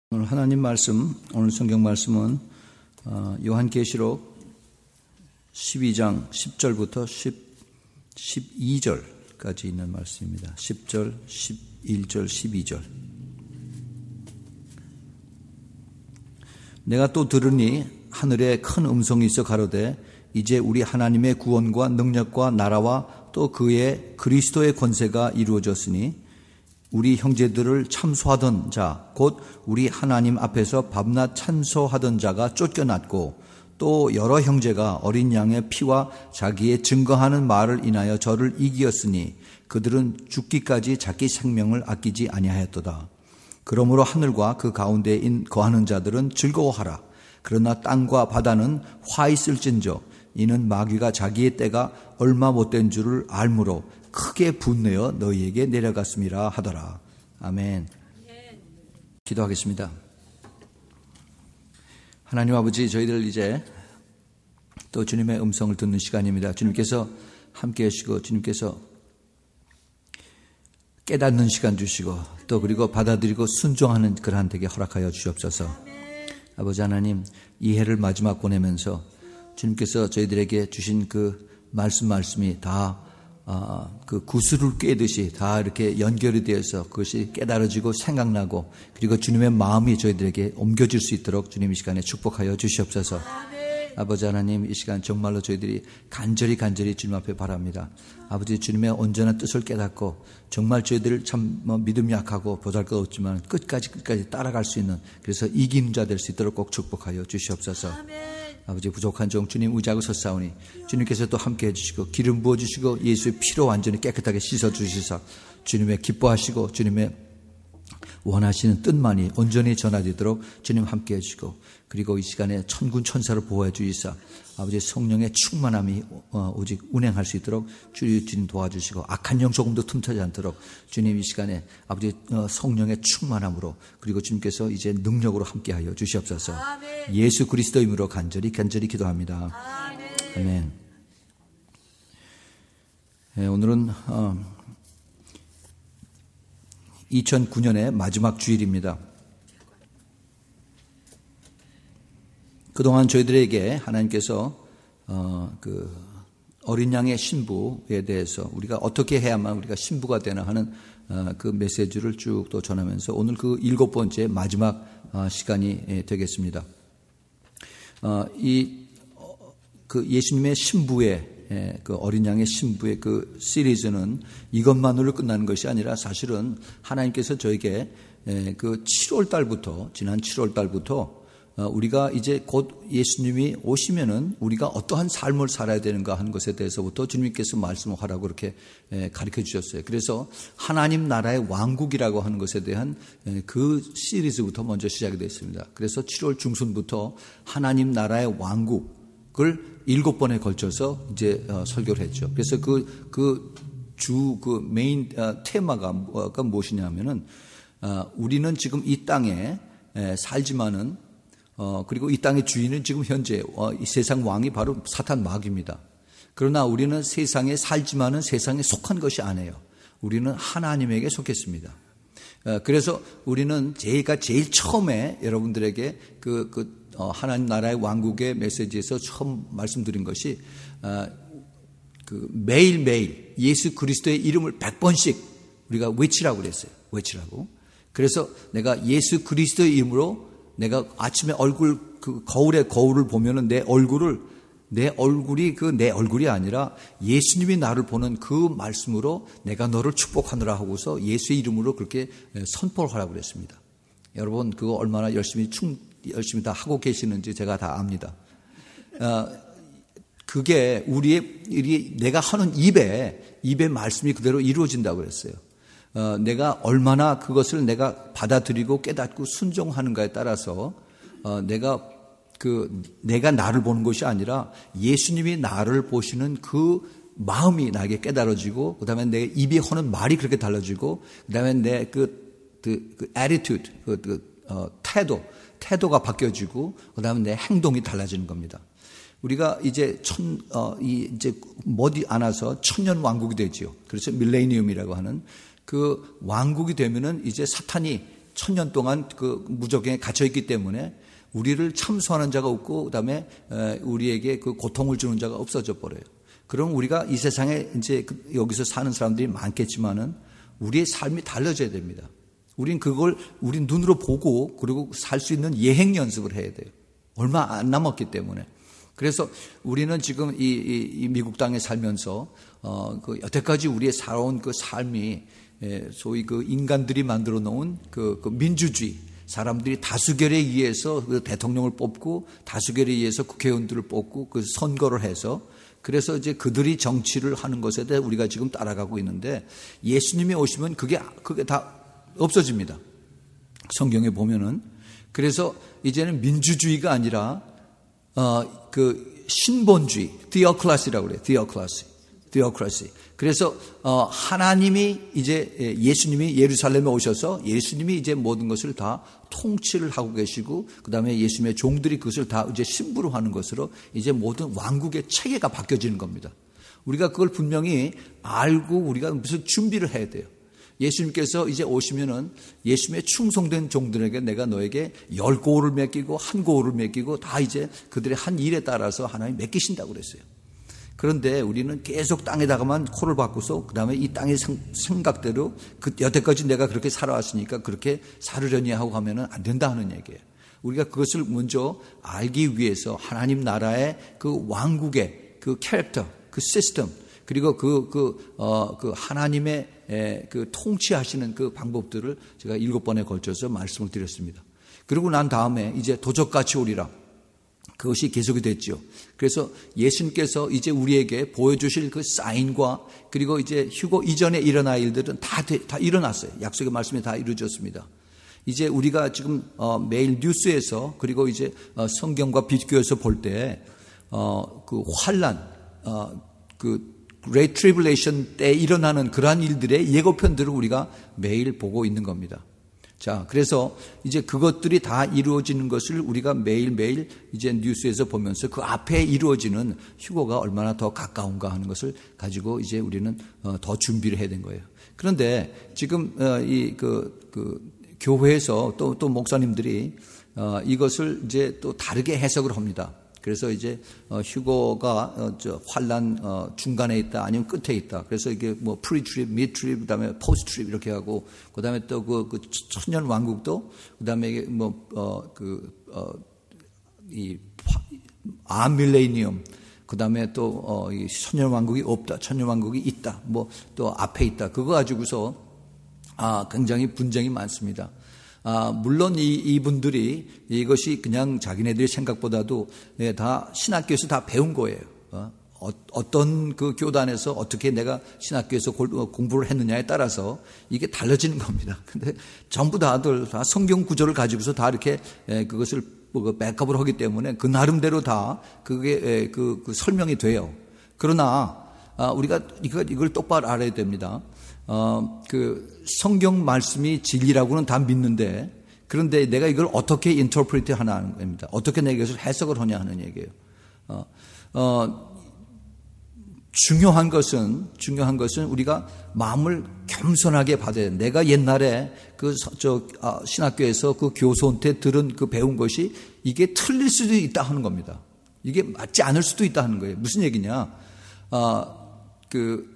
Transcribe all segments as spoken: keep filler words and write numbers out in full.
오늘 하나님 말씀, 오늘 성경 말씀은 요한계시록 십이 장 십 절부터 십이 절까지 있는 말씀입니다. 십 절, 십일 절, 십이 절. 내가 또 들으니 하늘에 큰 음성이 있어 가로되 이제 우리 하나님의 구원과 능력과 나라와 또 그의 그리스도의 권세가 이루어졌으니 우리 형제들을 참소하던 자, 곧 우리 하나님 앞에서 밤낮 찬소하던 자가 쫓겨났고 또 여러 형제가 어린 양의 피와 자기의 증거하는 말을 인하여 저를 이기었으니 그들은 죽기까지 자기 생명을 아끼지 아니하였도다. 그러므로 하늘과 그 가운데에 거하는 자들은 즐거워하라. 그러나 땅과 바다는 화 있을진저 이는 마귀가 자기의 때가 얼마 못된 줄을 알므로 크게 분내어 너희에게 내려갔음이라 하더라. 아멘. 기도하겠습니다. 하나님 아버지, 저희들 이제 또 주님의 음성을 듣는 시간입니다. 주님께서 함께 하시고 주님께서 깨닫는 시간 주시고 또 그리고 받아들이고 순종하는 그러한 되게 허락하여 주시옵소서. 아버지 하나님, 이 해를 마지막 보내면서 주님께서 저희들에게 주신 그 말씀 말씀이 다 아, 그 구슬을 꿰듯이 다 이렇게 연결이 되어서 그것이 깨달아지고 생각나고 그리고 주님의 마음이 저희들에게 옮겨질 수 있도록 주님 이 시간에 축복하여 주시옵소서. 아멘. 아버지 하나님, 이 시간 정말로 저희들이 간절히 간절히 주님 앞에 바랍니다. 아버지, 주님의 온전한 뜻을 깨닫고 정말 저희들 참 뭐 믿음이 약하고 보잘것없지만 끝까지 끝까지 따라갈 수 있는, 그래서 이기는 자 될 수 있도록 꼭 축복하여 주시옵소서. 아멘. 아버지, 부족한 종 주님 의지하고 섰사오니 주님께서 또 함께 해주시고 기름 부어주시고 예수의 피로 완전히 깨끗하게 씻어주시사 주님의 기뻐하시고 주님의 원하시는 뜻만이 온전히 전하되도록 주님 함께 해주시고, 그리고 이 시간에 천군 천사를 보호해 주시사 아버지 성령의 충만함이 오직 운행할 수 있도록 주님 도와주시고 악한 영 조금도 틈타지 않도록 주님 이 시간에 아버지 성령의 충만함으로 그리고 주님께서 이제 능력으로 함께하여 주시옵소서. 아멘. 예수 그리스도 이름으로 간절히 간절히 기도합니다. 아멘. 아멘. 네, 오늘은 어, 이천구 년의 마지막 주일입니다. 그동안 저희들에게 하나님께서 어, 그 어린 양의 신부에 대해서 우리가 어떻게 해야만 우리가 신부가 되나 하는 어, 그 메시지를 쭉 또 전하면서 오늘 그 일곱 번째 마지막 어, 시간이 되겠습니다. 어, 이 그 예수님의 신부의 예, 그 어린 양의 신부의 그 시리즈는 이것만으로 끝나는 것이 아니라 사실은 하나님께서 저에게 예, 그 칠월 달부터, 지난 칠월 달부터 어, 우리가 이제 곧 예수님이 오시면은 우리가 어떠한 삶을 살아야 되는가 하는 것에 대해서부터 주님께서 말씀하라고 그렇게 예, 가르쳐 주셨어요. 그래서 하나님 나라의 왕국이라고 하는 것에 대한 예, 그 시리즈부터 먼저 시작이 됐습니다. 그래서 칠월 중순부터 하나님 나라의 왕국을 일곱 번에 걸쳐서 이제 어, 설교를 했죠. 그래서 그, 그 주, 그 메인 어, 테마가 뭐가 무엇이냐면은, 어, 우리는 지금 이 땅에 에, 살지만은, 어, 그리고 이 땅의 주인은 지금 현재, 어, 이 세상 왕이 바로 사탄 마귀입니다. 그러나 우리는 세상에 살지만은 세상에 속한 것이 아니에요. 우리는 하나님에게 속했습니다. 어, 그래서 우리는 제가 제일 처음에 여러분들에게 그, 그, 어, 하나님 나라의 왕국의 메시지에서 처음 말씀드린 것이 어, 그 매일매일 예수 그리스도의 이름을 백 번씩 우리가 외치라고 그랬어요. 외치라고. 그래서 내가 예수 그리스도의 이름으로 내가 아침에 얼굴 그 거울에 거울을 보면은 내 얼굴을 내 얼굴이 그 내 얼굴이 아니라 예수님이 나를 보는 그 말씀으로 내가 너를 축복하느라 하고서 예수의 이름으로 그렇게 선포를 하라고 그랬습니다. 여러분, 그거 얼마나 열심히 충 열심히 다 하고 계시는지 제가 다 압니다. 어, 그게 우리의, 우리 내가 하는 입에, 입의 말씀이 그대로 이루어진다고 그랬어요. 어, 내가 얼마나 그것을 내가 받아들이고 깨닫고 순종하는가에 따라서, 어, 내가 그, 내가 나를 보는 것이 아니라 예수님이 나를 보시는 그 마음이 나에게 깨달아지고, 그 다음에 내 입이 하는 말이 그렇게 달라지고, 그 다음에 내 그, 그, 그 attitude, 그, 그, 어, 태도, 태도가 바뀌어지고 그다음에 내 행동이 달라지는 겁니다. 우리가 이제 천, 어, 이 이제 머디 안아서 천년 왕국이 되지요. 그래서 밀레니엄이라고 하는 그 왕국이 되면은 이제 사탄이 천년 동안 그 무적에 갇혀 있기 때문에 우리를 참소하는 자가 없고 그다음에 우리에게 그 고통을 주는 자가 없어져 버려요. 그럼 우리가 이 세상에 이제 여기서 사는 사람들이 많겠지만은 우리의 삶이 달라져야 됩니다. 우린 그걸 우리 눈으로 보고 그리고 살 수 있는 예행 연습을 해야 돼요. 얼마 안 남았기 때문에. 그래서 우리는 지금 이, 이, 이 미국 땅에 살면서 어, 그 여태까지 우리의 살아온 그 삶이 예, 소위 그 인간들이 만들어 놓은 그, 그 민주주의, 사람들이 다수결에 의해서 그 대통령을 뽑고 다수결에 의해서 국회의원들을 뽑고 그 선거를 해서 그래서 이제 그들이 정치를 하는 것에 대해 우리가 지금 따라가고 있는데 예수님이 오시면 그게 그게 다 없어집니다. 성경에 보면은. 그래서 이제는 민주주의가 아니라 어 그 신본주의, theocracy라고 그래요. theocracy. theocracy. 그래서 어 하나님이 이제 예수님이 예루살렘에 오셔서 예수님이 이제 모든 것을 다 통치를 하고 계시고 그다음에 예수님의 종들이 그것을 다 이제 신부로 하는 것으로 이제 모든 왕국의 체계가 바뀌어지는 겁니다. 우리가 그걸 분명히 알고 우리가 무슨 준비를 해야 돼요. 예수님께서 이제 오시면은 예수님의 충성된 종들에게 내가 너에게 열 고울을 맡기고 한 고울을 맡기고 다 이제 그들의 한 일에 따라서 하나님 맡기신다고 그랬어요. 그런데 우리는 계속 땅에다가만 코를 박고서 그 다음에 이 땅의 생각대로 그 여태까지 내가 그렇게 살아왔으니까 그렇게 살으려니 하고 하면은 안 된다 하는 얘기예요. 우리가 그것을 먼저 알기 위해서 하나님 나라의 그 왕국의 그 캐릭터, 그 시스템 그리고 그, 그, 어, 그 하나님의 에, 그 통치하시는 그 방법들을 제가 일곱 번에 걸쳐서 말씀을 드렸습니다. 그리고 난 다음에 이제 도적같이 오리라. 그것이 계속이 됐죠. 그래서 예수님께서 이제 우리에게 보여주실 그 사인과 그리고 이제 휴거 이전에 일어날 일들은 다, 다 일어났어요. 약속의 말씀이 다 이루어졌습니다. 이제 우리가 지금 어, 매일 뉴스에서 그리고 이제 어, 성경과 비교해서 볼 때 어, 그 환란, 어, 그 Great Tribulation 때 일어나는 그러한 일들의 예고편들을 우리가 매일 보고 있는 겁니다. 자, 그래서 이제 그것들이 다 이루어지는 것을 우리가 매일매일 이제 뉴스에서 보면서 그 앞에 이루어지는 휴거가 얼마나 더 가까운가 하는 것을 가지고 이제 우리는 더 준비를 해야 된 거예요. 그런데 지금 이 그, 그 교회에서 또, 또 목사님들이 이것을 이제 또 다르게 해석을 합니다. 그래서 이제 휴거가 어, 저 환란 어, 중간에 있다 아니면 끝에 있다. 그래서 이게 뭐 프리트립, 미트립, 그다음에 포스트립 이렇게 하고 그다음에 또 그 그 천년 왕국도 그다음에 뭐어그 어 이 아밀레니엄 그다음에 또 어 이 천년 왕국이 없다, 천년 왕국이 있다. 뭐 또 앞에 있다. 그거 가지고서 아 굉장히 분쟁이 많습니다. 아, 물론 이, 이분들이 이것이 그냥 자기네들의 생각보다도 네, 다 신학교에서 다 배운 거예요. 어? 어떤 그 교단에서 어떻게 내가 신학교에서 공부를 했느냐에 따라서 이게 달라지는 겁니다. 근데 전부 다들 다 성경 구조를 가지고서 다 이렇게 그것을 백업을 하기 때문에 그 나름대로 다 그게 그, 그 설명이 돼요. 그러나 우리가 이걸, 이걸 똑바로 알아야 됩니다. 어, 그 성경 말씀이 진리라고는 다 믿는데 그런데 내가 이걸 어떻게 인터프리트 하냐는 겁니다. 어떻게 내가 이것을 해석을 하냐 하는 얘기예요. 어, 어, 중요한 것은 중요한 것은 우리가 마음을 겸손하게 받아야 돼. 내가 옛날에 그 저 아, 신학교에서 그 교수한테 들은 그 배운 것이 이게 틀릴 수도 있다 하는 겁니다. 이게 맞지 않을 수도 있다 하는 거예요. 무슨 얘기냐? 아, 그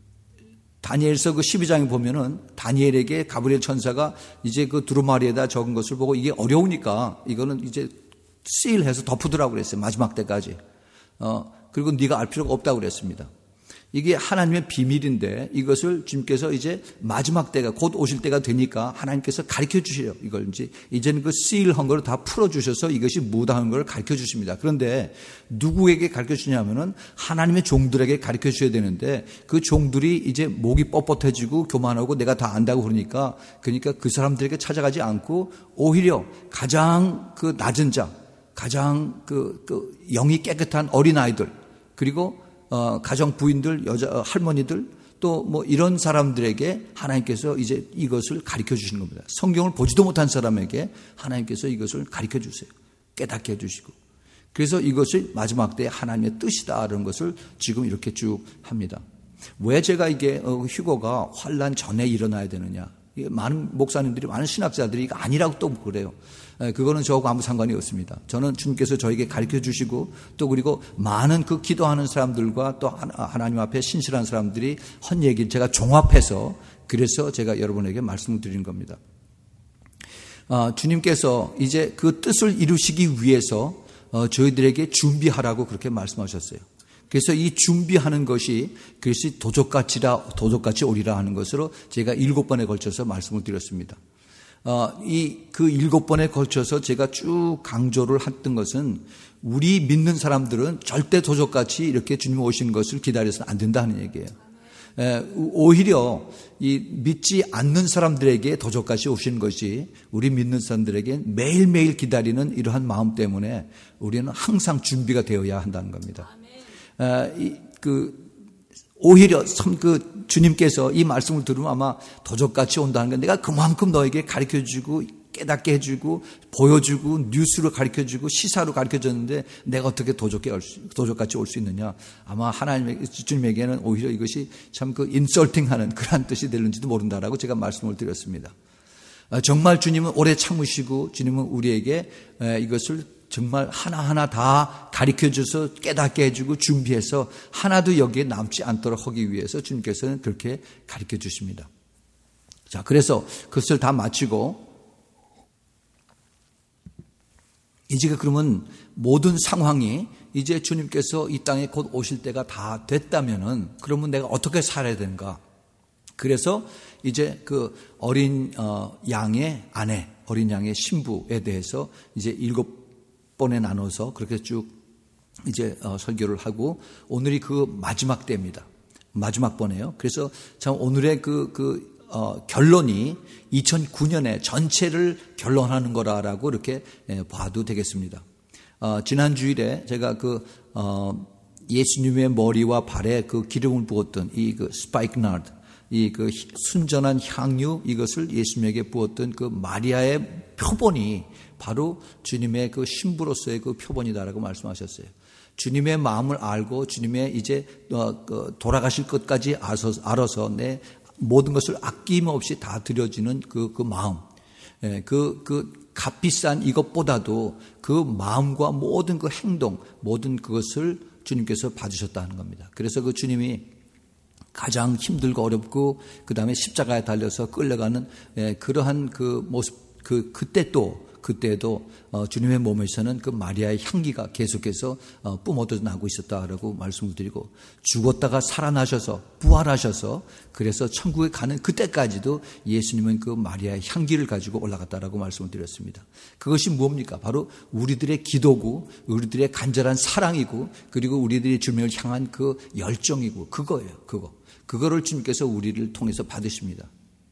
다니엘서 그 십이 장에 보면은 다니엘에게 가브리엘 천사가 이제 그 두루마리에다 적은 것을 보고 이게 어려우니까 이거는 이제 시일해서 덮으더라고 그랬어요. 마지막 때까지. 어, 그리고 네가 알 필요가 없다고 그랬습니다. 이게 하나님의 비밀인데 이것을 주님께서 이제 마지막 때가 곧 오실 때가 되니까 하나님께서 가르쳐 주시려 이걸 이제 이제는 그 시일한 걸 다 풀어 주셔서 이것이 무다한 걸 가르쳐 주십니다. 그런데 누구에게 가르쳐 주냐면은 하나님의 종들에게 가르쳐 주셔야 되는데 그 종들이 이제 목이 뻣뻣해지고 교만하고 내가 다 안다고 그러니까 그러니까 그 사람들에게 찾아가지 않고 오히려 가장 그 낮은 자, 가장 그, 그 영이 깨끗한 어린 아이들 그리고 어, 가정 부인들, 여자, 할머니들, 또 뭐 이런 사람들에게 하나님께서 이제 이것을 가르쳐 주시는 겁니다. 성경을 보지도 못한 사람에게 하나님께서 이것을 가르쳐 주세요. 깨닫게 해주시고. 그래서 이것이 마지막 때에 하나님의 뜻이다라는 것을 지금 이렇게 쭉 합니다. 왜 제가 이게 휴거가 환란 전에 일어나야 되느냐? 많은 목사님들이, 많은 신학자들이 이거 아니라고 또 그래요. 그거는 저하고 아무 상관이 없습니다. 저는 주님께서 저에게 가르쳐 주시고 또 그리고 많은 그 기도하는 사람들과 또 하나님 앞에 신실한 사람들이 한 얘기를 제가 종합해서 그래서 제가 여러분에게 말씀을 드리는 겁니다. 아, 주님께서 이제 그 뜻을 이루시기 위해서 어, 저희들에게 준비하라고 그렇게 말씀하셨어요. 그래서 이 준비하는 것이 그것이 도적같이라 도적같이 오리라 하는 것으로 제가 일곱 번에 걸쳐서 말씀을 드렸습니다. 어, 이 그 일곱 번에 걸쳐서 제가 쭉 강조를 했던 것은 우리 믿는 사람들은 절대 도적같이 이렇게 주님 오신 것을 기다려서는 안 된다 하는 얘기예요. 에, 오히려 이 믿지 않는 사람들에게 도적같이 오신 것이 우리 믿는 사람들에게 매일매일 기다리는 이러한 마음 때문에 우리는 항상 준비가 되어야 한다는 겁니다. 에, 이, 그 오히려 참 그 주님께서 이 말씀을 들으면 아마 도적같이 온다는 건 내가 그만큼 너에게 가르쳐주고 깨닫게 해주고 보여주고 뉴스로 가르쳐주고 시사로 가르쳐줬는데 내가 어떻게 도적게 도적같이 올 수 있느냐. 아마 하나님 주님에게는 오히려 이것이 참 그 인설팅하는 그러한 뜻이 되는지도 모른다라고 제가 말씀을 드렸습니다. 정말 주님은 오래 참으시고 주님은 우리에게 이것을 정말 하나하나 다 가르쳐줘서 깨닫게 해주고 준비해서 하나도 여기에 남지 않도록 하기 위해서 주님께서는 그렇게 가르쳐 주십니다. 자, 그래서 그것을 다 마치고 이제 그러면 모든 상황이 이제 주님께서 이 땅에 곧 오실 때가 다 됐다면은 그러면 내가 어떻게 살아야 되는가? 그래서 이제 그 어린 양의 아내, 어린 양의 신부에 대해서 이제 일곱 번에 나눠서 그렇게 쭉 이제 어, 설교를 하고 오늘이 그 마지막 때입니다. 마지막 번이에요. 그래서 참 오늘의 그, 그, 어, 결론이 이천구 년에 전체를 결론하는 거라라고 이렇게 예, 봐도 되겠습니다. 어, 지난 주일에 제가 그, 어, 예수님의 머리와 발에 그 기름을 부었던 이 그 스파이크나드, 이 그 순전한 향유 이것을 예수님에게 부었던 그 마리아의 표본이 바로 주님의 그 신부로서의 그 표본이다라고 말씀하셨어요. 주님의 마음을 알고 주님의 이제 돌아가실 것까지 알아서 내 모든 것을 아낌없이 다 드려지는 그, 그 마음, 그, 그 값비싼 이것보다도 그 마음과 모든 그 행동, 모든 그것을 주님께서 봐주셨다는 겁니다. 그래서 그 주님이 가장 힘들고 어렵고 그 다음에 십자가에 달려서 끌려가는 그러한 그 모습, 그 그때 또 그때도 주님의 몸에서는 그 마리아의 향기가 계속해서 뿜어져 나고 있었다라고 말씀을 드리고 죽었다가 살아나셔서 부활하셔서 그래서 천국에 가는 그때까지도 예수님은 그 마리아의 향기를 가지고 올라갔다라고 말씀을 드렸습니다. 그것이 뭡니까? 바로 우리들의 기도고 우리들의 간절한 사랑이고 그리고 우리들이 주님을 향한 그 열정이고 그거예요. 그거. 그거를 주님께서 우리를 통해서 받으십니다.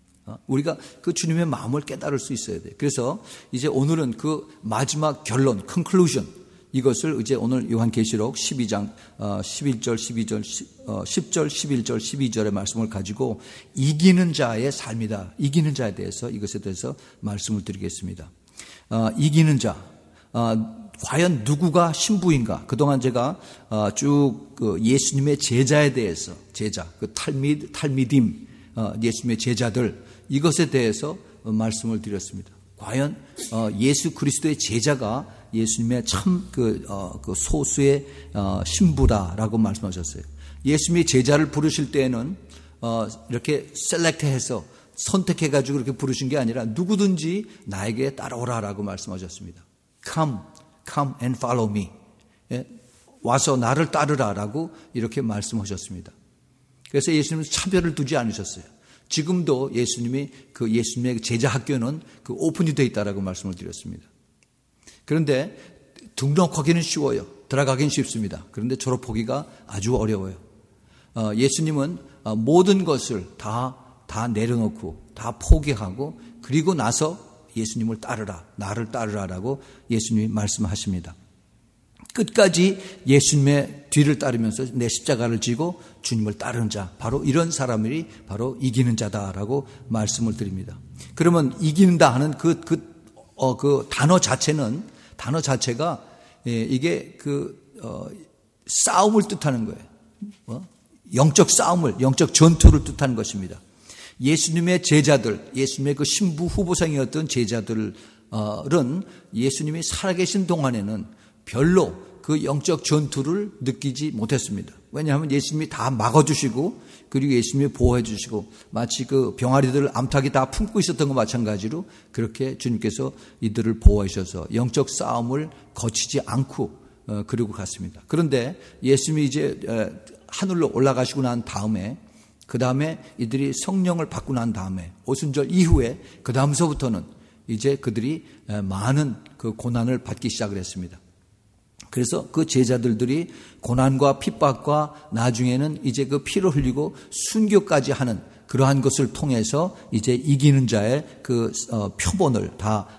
우리가 그 주님의 마음을 깨달을 수 있어야 돼요. 그래서 이제 오늘은 그 마지막 결론, conclusion 이것을 이제 오늘 요한계시록 십이 장 십일 절, 십이 절, 십 절, 십일 절, 십이 절의 말씀을 가지고 이기는 자의 삶이다. 이기는 자에 대해서 이것에 대해서 말씀을 드리겠습니다. 이기는 자, 과연 누구가 신부인가? 그동안 제가 쭉 예수님의 제자에 대해서 제자, 그 탈미드, 탈미딤 예수님의 제자들 이것에 대해서 말씀을 드렸습니다. 과연 예수 그리스도의 제자가 예수님의 참 그 그 소수의 신부다라고 말씀하셨어요. 예수님의 제자를 부르실 때에는 이렇게 셀렉트해서 선택해가지고 이렇게 부르신 게 아니라 누구든지 나에게 따라오라라고 말씀하셨습니다. Come, come and follow me. 와서 나를 따르라라고 이렇게 말씀하셨습니다. 그래서 예수님은 차별을 두지 않으셨어요. 지금도 예수님이 그 예수님의 제자 학교는 그 오픈이 되어 있다라고 말씀을 드렸습니다. 그런데 등록하기는 쉬워요. 들어가기는 쉽습니다. 그런데 졸업하기가 아주 어려워요. 어, 예수님은 모든 것을 다, 다 내려놓고 다 포기하고 그리고 나서 예수님을 따르라, 나를 따르라라고 예수님이 말씀하십니다. 끝까지 예수님의 뒤를 따르면서 내 십자가를 지고 주님을 따르는 자, 바로 이런 사람이 바로 이기는 자다라고 말씀을 드립니다. 그러면 이긴다 하는 그, 그, 어, 그 단어 자체는, 단어 자체가, 예, 이게 그, 어, 싸움을 뜻하는 거예요. 어? 영적 싸움을, 영적 전투를 뜻하는 것입니다. 예수님의 제자들, 예수님의 그 신부 후보생이었던 제자들은 예수님이 살아계신 동안에는 별로 그 영적 전투를 느끼지 못했습니다. 왜냐하면 예수님이 다 막아주시고 그리고 예수님이 보호해 주시고 마치 그 병아리들을 암탉이 다 품고 있었던 것 마찬가지로 그렇게 주님께서 이들을 보호해 주셔서 영적 싸움을 거치지 않고 그리고 갔습니다. 그런데 예수님이 이제 하늘로 올라가시고 난 다음에 그 다음에 이들이 성령을 받고 난 다음에 오순절 이후에 그 다음서부터는 이제 그들이 많은 그 고난을 받기 시작을 했습니다. 그래서 그 제자들들이 고난과 핍박과 나중에는 이제 그 피를 흘리고 순교까지 하는 그러한 것을 통해서 이제 이기는 자의 그 표본을 다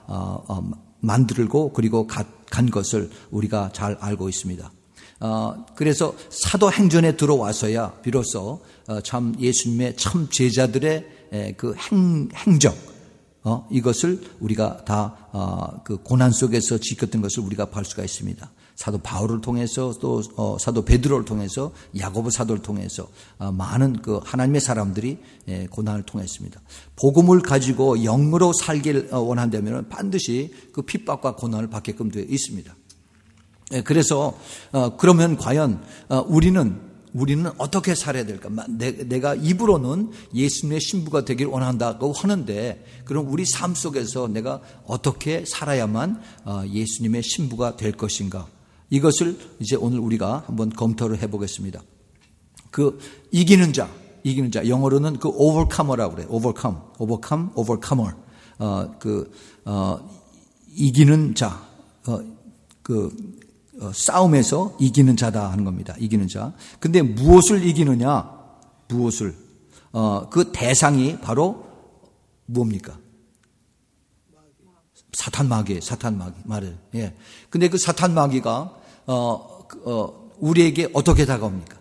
만들고 그리고 간 것을 우리가 잘 알고 있습니다. 그래서 사도행전에 들어와서야 비로소 참 예수님의 참 제자들의 그 행, 행적 이것을 우리가 다 그 고난 속에서 지켰던 것을 우리가 볼 수가 있습니다. 사도 바울을 통해서 또 어, 사도 베드로를 통해서 야고보 사도를 통해서 어, 많은 그 하나님의 사람들이 예, 고난을 통했습니다. 복음을 가지고 영으로 살길 원한다면 반드시 그 핍박과 고난을 받게끔 되어 있습니다. 예, 그래서 어, 그러면 과연 어, 우리는 우리는 어떻게 살아야 될까? 내, 내가 입으로는 예수님의 신부가 되길 원한다고 하는데 그럼 우리 삶 속에서 내가 어떻게 살아야만 어, 예수님의 신부가 될 것인가? 이것을 이제 오늘 우리가 한번 검토를 해보겠습니다. 그 이기는 자, 이기는 자 영어로는 그 overcomer라고 그래요. overcome, overcome, overcomer. 어, 그 어, 이기는 자, 어, 그 어, 싸움에서 이기는 자다 하는 겁니다. 이기는 자. 근데 무엇을 이기느냐? 무엇을? 어, 그 대상이 바로 뭡니까? 사탄 마귀, 사탄 마귀 말을. 예. 근데 그 사탄 마귀가 어, 어, 우리에게 어떻게 다가옵니까?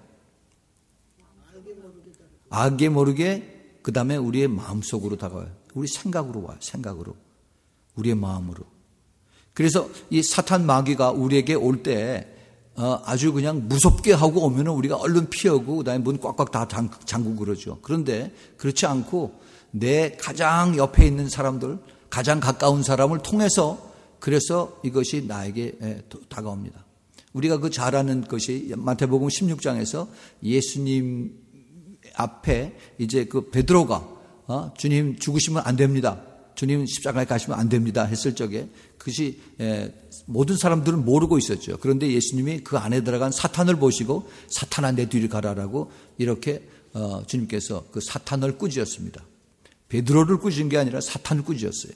알게 모르게 그 다음에 우리의 마음속으로 다가와요. 우리 생각으로 와요. 생각으로. 우리의 마음으로. 그래서 이 사탄 마귀가 우리에게 올 때 어, 아주 그냥 무섭게 하고 오면은 우리가 얼른 피하고 그다음에 문 꽉꽉 다 잠그고 그러죠. 그런데 그렇지 않고 내 가장 옆에 있는 사람들, 가장 가까운 사람을 통해서 그래서 이것이 나에게 다가옵니다. 우리가 그 잘 아는 것이 마태복음 십육 장에서 예수님 앞에 이제 그 베드로가 어, 주님 죽으시면 안 됩니다. 주님 십자가에 가시면 안 됩니다 했을 적에 그것이 모든 사람들은 모르고 있었죠. 그런데 예수님이 그 안에 들어간 사탄을 보시고 사탄아 내 뒤를 가라라고 이렇게 어, 주님께서 그 사탄을 꾸짖었습니다. 베드로를 꾸짖은 게 아니라 사탄을 꾸짖었어요.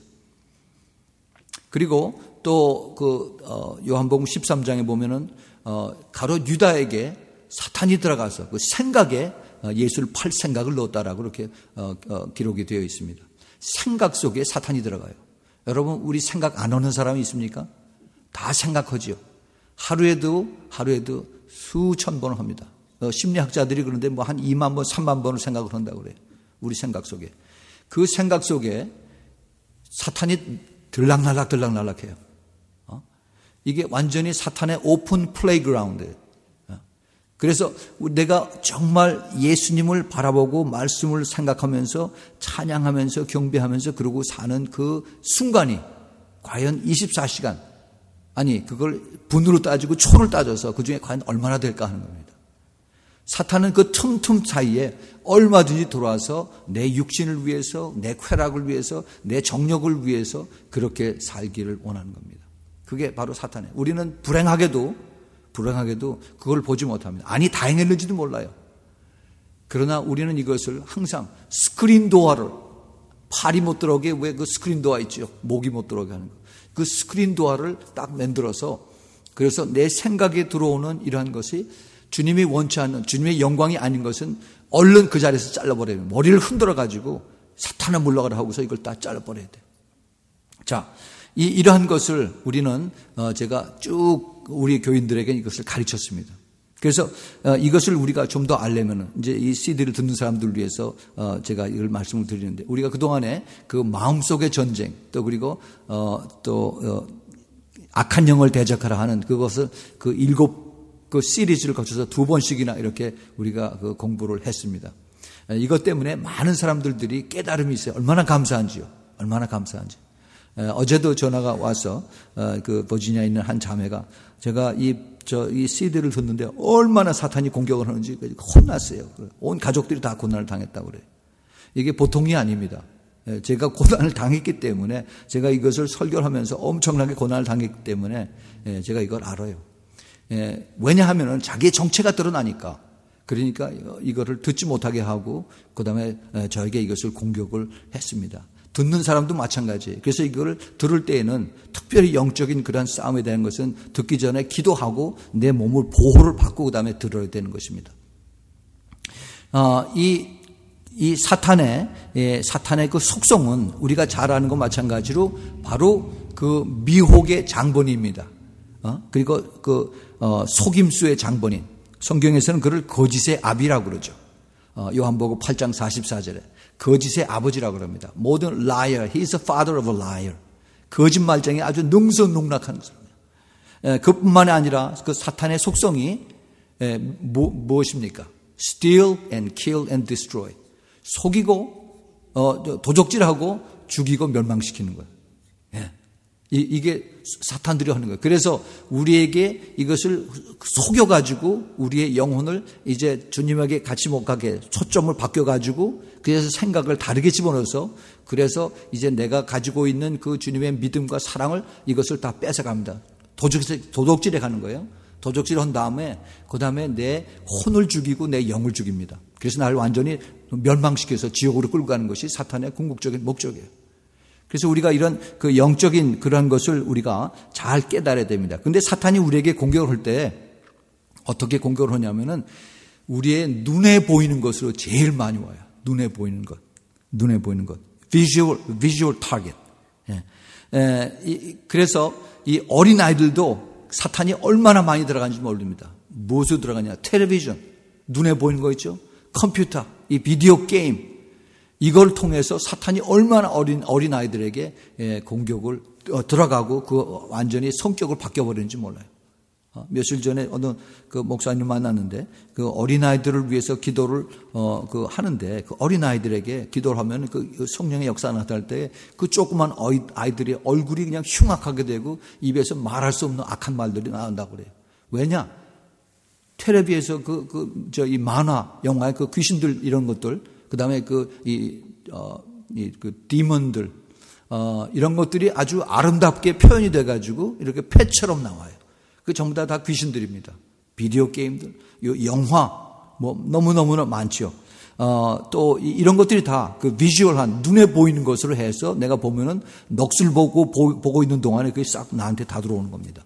그리고 또 그 어, 요한복음 십삼 장에 보면은 어, 가로 유다에게 사탄이 들어가서 그 생각에 어, 예수를 팔 생각을 넣었다라고 그렇게 어, 어, 기록이 되어 있습니다. 생각 속에 사탄이 들어가요. 여러분 우리 생각 안 하는 사람이 있습니까? 다 생각하지요. 하루에도 하루에도 수천 번을 합니다. 어, 심리학자들이 그런데 뭐 한 이만 번, 삼만 번을 생각을 한다고 그래요. 우리 생각 속에. 그 생각 속에 사탄이 들락날락 들락날락해요. 어? 이게 완전히 사탄의 오픈 플레이그라운드예요. 그래서 내가 정말 예수님을 바라보고 말씀을 생각하면서 찬양하면서 경배하면서 그러고 사는 그 순간이 과연 이십사 시간 아니 그걸 분으로 따지고 초를 따져서 그중에 과연 얼마나 될까 하는 겁니다. 사탄은 그 틈틈 사이에 얼마든지 들어와서 내 육신을 위해서 내 쾌락을 위해서 내 정력을 위해서 그렇게 살기를 원하는 겁니다. 그게 바로 사탄이에요. 우리는 불행하게도 불행하게도 그걸 보지 못합니다. 아니 다행했는지도 몰라요. 그러나 우리는 이것을 항상 스크린 도어를 팔이 못 들어오게 왜 그 스크린 도어 있죠. 목이 못 들어오게 하는 거. 그 스크린 도어를 딱 만들어서 그래서 내 생각에 들어오는 이러한 것이 주님이 원치 않는 주님의 영광이 아닌 것은 얼른 그 자리에서 잘라버려요. 머리를 흔들어 가지고 사탄아 물러가라 하고서 이걸 다 잘라버려야 돼요. 자, 이 이러한 것을 우리는 어 제가 쭉 우리 교인들에게 이것을 가르쳤습니다. 그래서 어 이것을 우리가 좀 더 알려면은 이제 이 씨디를 듣는 사람들을 위해서 어 제가 이걸 말씀을 드리는데 우리가 그 동안에 그 마음속의 전쟁 또 그리고 어또 어 악한 영을 대적하라 하는 그것을 그 일곱 그 시리즈를 거쳐서 두 번씩이나 이렇게 우리가 그 공부를 했습니다. 이것 때문에 많은 사람들이 깨달음이 있어요. 얼마나 감사한지요. 얼마나 감사한지. 어제도 전화가 와서 그 버지니아에 있는 한 자매가 제가 이 저 이 씨디를 듣는데 얼마나 사탄이 공격을 하는지 혼났어요. 온 가족들이 다 고난을 당했다고 그래요. 이게 보통이 아닙니다. 제가 고난을 당했기 때문에 제가 이것을 설교하면서 엄청나게 고난을 당했기 때문에 제가 이걸 알아요. 왜냐하면은 자기의 정체가 드러나니까. 그러니까 이거를 듣지 못하게 하고 그다음에 저에게 이것을 공격을 했습니다. 듣는 사람도 마찬가지예요. 그래서 이거를 들을 때에는 특별히 영적인 그런 싸움에 대한 것은 듣기 전에 기도하고 내 몸을 보호를 받고 그다음에 들어야 되는 것입니다. 어, 이, 이 사탄의, 예, 사탄의 그 속성은 우리가 잘 아는 것 마찬가지로 바로 그 미혹의 장본인입니다. 어? 그리고 그, 어, 속임수의 장본인. 성경에서는 그를 거짓의 아비라고 그러죠. 어, 요한복음 팔 장 사십사 절에. 거짓의 아버지라고 합니다. 모든 liar, he is the father of a liar. 거짓말쟁이 아주 능수능락한 사람이에요. 그뿐만이 아니라 그 사탄의 속성이 에, 뭐, 무엇입니까? steal and kill and destroy. 속이고 어, 도적질하고 죽이고 멸망시키는 거예요. 예. 이, 이게 사탄들이 하는 거예요. 그래서 우리에게 이것을 속여가지고 우리의 영혼을 이제 주님에게 같이 못 가게 초점을 바뀌어가지고 그래서 생각을 다르게 집어넣어서 그래서 이제 내가 가지고 있는 그 주님의 믿음과 사랑을 이것을 다 뺏어갑니다. 도적질, 도둑질에 가는 거예요. 도적질을 한 다음에 그 다음에 내 혼을 죽이고 내 영을 죽입니다. 그래서 나를 완전히 멸망시켜서 지옥으로 끌고 가는 것이 사탄의 궁극적인 목적이에요. 그래서 우리가 이런 그 영적인 그런 것을 우리가 잘 깨달아야 됩니다. 근데 사탄이 우리에게 공격을 할 때 어떻게 공격을 하냐면은 우리의 눈에 보이는 것으로 제일 많이 와요. 눈에 보이는 것. 눈에 보이는 것. visual, visual target. 예. 에, 이, 그래서 이 어린아이들도 사탄이 얼마나 많이 들어가는지 모릅니다. 무엇으로 들어가냐? 텔레비전. 눈에 보이는 거 있죠? 컴퓨터. 이 비디오 게임. 이걸 통해서 사탄이 얼마나 어린, 어린 아이들에게 공격을 들어가고 그 완전히 성격을 바뀌어버리는지 몰라요. 며칠 전에 어느 그 목사님 만났는데 그 어린 아이들을 위해서 기도를 어, 그 하는데 그 어린 아이들에게 기도를 하면 그 성령의 역사가 나타날 때 그 조그만 아이들의 얼굴이 그냥 흉악하게 되고 입에서 말할 수 없는 악한 말들이 나온다고 그래요. 왜냐? 텔레비에서 그, 그, 저, 이 만화, 영화의 그 귀신들 이런 것들 그 다음에 그, 이, 어, 이, 그, 디먼들, 어, 이런 것들이 아주 아름답게 표현이 돼가지고 이렇게 패처럼 나와요. 그 전부 다 다 귀신들입니다. 비디오 게임들, 영화, 뭐, 너무너무나 많죠. 어, 또, 이런 것들이 다 그 비주얼한, 눈에 보이는 것으로 해서 내가 보면은 넋을 보고, 보, 보고 있는 동안에 그게 싹 나한테 다 들어오는 겁니다.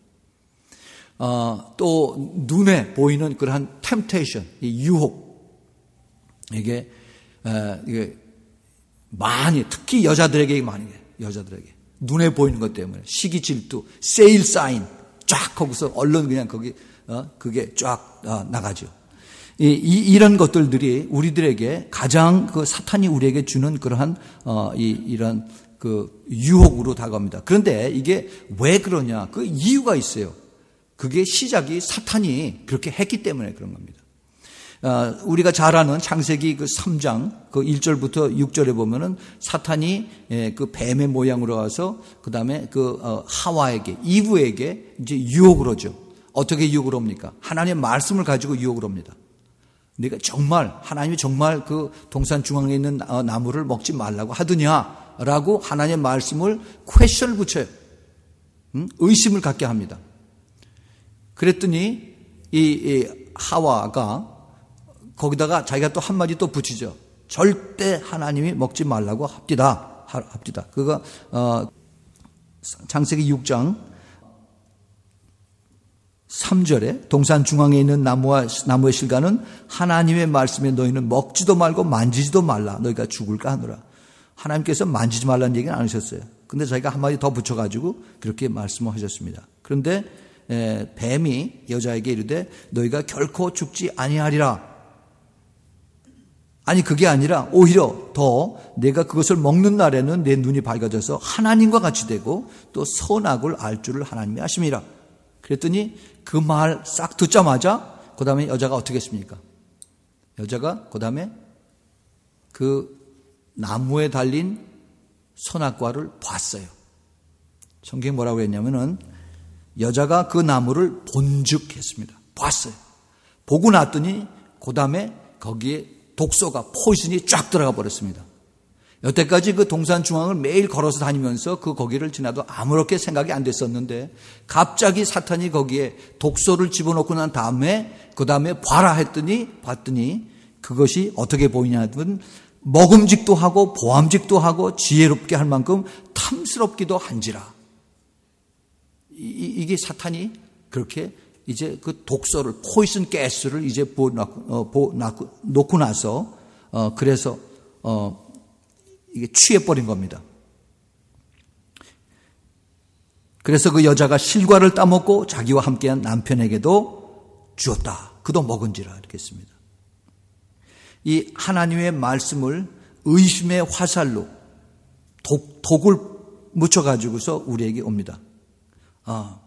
어, 또, 눈에 보이는 그러한 템테이션, 이 유혹. 이게, 에, 이게 많이 특히 여자들에게 많이 해요. 여자들에게 눈에 보이는 것 때문에 시기 질투, 세일 사인 쫙 거기서 얼른 그냥 거기 어 그게 쫙 어, 나가죠. 이, 이 이런 것들들이 우리들에게 가장 그 사탄이 우리에게 주는 그러한 어 이 이런 그 유혹으로 다가옵니다. 그런데 이게 왜 그러냐? 그 이유가 있어요. 그게 시작이 사탄이 그렇게 했기 때문에 그런 겁니다. 어, 우리가 잘 아는 창세기 그 삼 장 그 일 절부터 육 절에 보면은 사탄이 예, 그 뱀의 모양으로 와서 그 다음에 그 어, 하와에게 이브에게 이제 유혹을 하죠. 어떻게 유혹을 합니까? 하나님의 말씀을 가지고 유혹을 합니다. 네가 정말 하나님이 정말 그 동산 중앙에 있는 어, 나무를 먹지 말라고 하더냐라고 하나님의 말씀을 퀘션을 붙여요. 음? 의심을 갖게 합니다. 그랬더니 이, 이 하와가 거기다가 자기가 또 한마디 또 붙이죠. 절대 하나님이 먹지 말라고 합디다. 합디다. 그거, 어, 창세기 육 장 삼 절에 동산 중앙에 있는 나무와, 나무의 실과는 하나님의 말씀에 너희는 먹지도 말고 만지지도 말라. 너희가 죽을까 하노라. 하나님께서 만지지 말라는 얘기는 안 하셨어요. 근데 자기가 한마디 더 붙여가지고 그렇게 말씀을 하셨습니다. 그런데, 에, 뱀이 여자에게 이르되 너희가 결코 죽지 아니하리라. 아니 그게 아니라 오히려 더 내가 그것을 먹는 날에는 내 눈이 밝아져서 하나님과 같이 되고 또 선악을 알 줄을 하나님이 아심이라. 그랬더니 그 말 싹 듣자마자 그 다음에 여자가 어떻게 했습니까? 여자가 그 다음에 그 나무에 달린 선악과를 봤어요. 성경에 뭐라고 했냐면은 여자가 그 나무를 본즉 했습니다. 봤어요. 보고 났더니 그 다음에 거기에 독소가 포이즌이 쫙 들어가 버렸습니다. 여태까지 그 동산 중앙을 매일 걸어서 다니면서 그 거기를 지나도 아무렇게 생각이 안 됐었는데 갑자기 사탄이 거기에 독소를 집어넣고 난 다음에 그 다음에 봐라 했더니 봤더니 그것이 어떻게 보이냐면 먹음직도 하고 보암직도 하고 지혜롭게 할 만큼 탐스럽기도 한지라. 이, 이게 사탄이 그렇게 이제 그 독소를 포이슨 가스를 이제 부어 놓고, 어, 부어 놓고, 놓고 나서 어, 그래서 어, 이게 취해버린 겁니다. 그래서 그 여자가 실과를 따먹고 자기와 함께한 남편에게도 주었다. 그도 먹은지라 이렇게 했습니다. 이 하나님의 말씀을 의심의 화살로 독, 독을 묻혀가지고서 우리에게 옵니다. 아,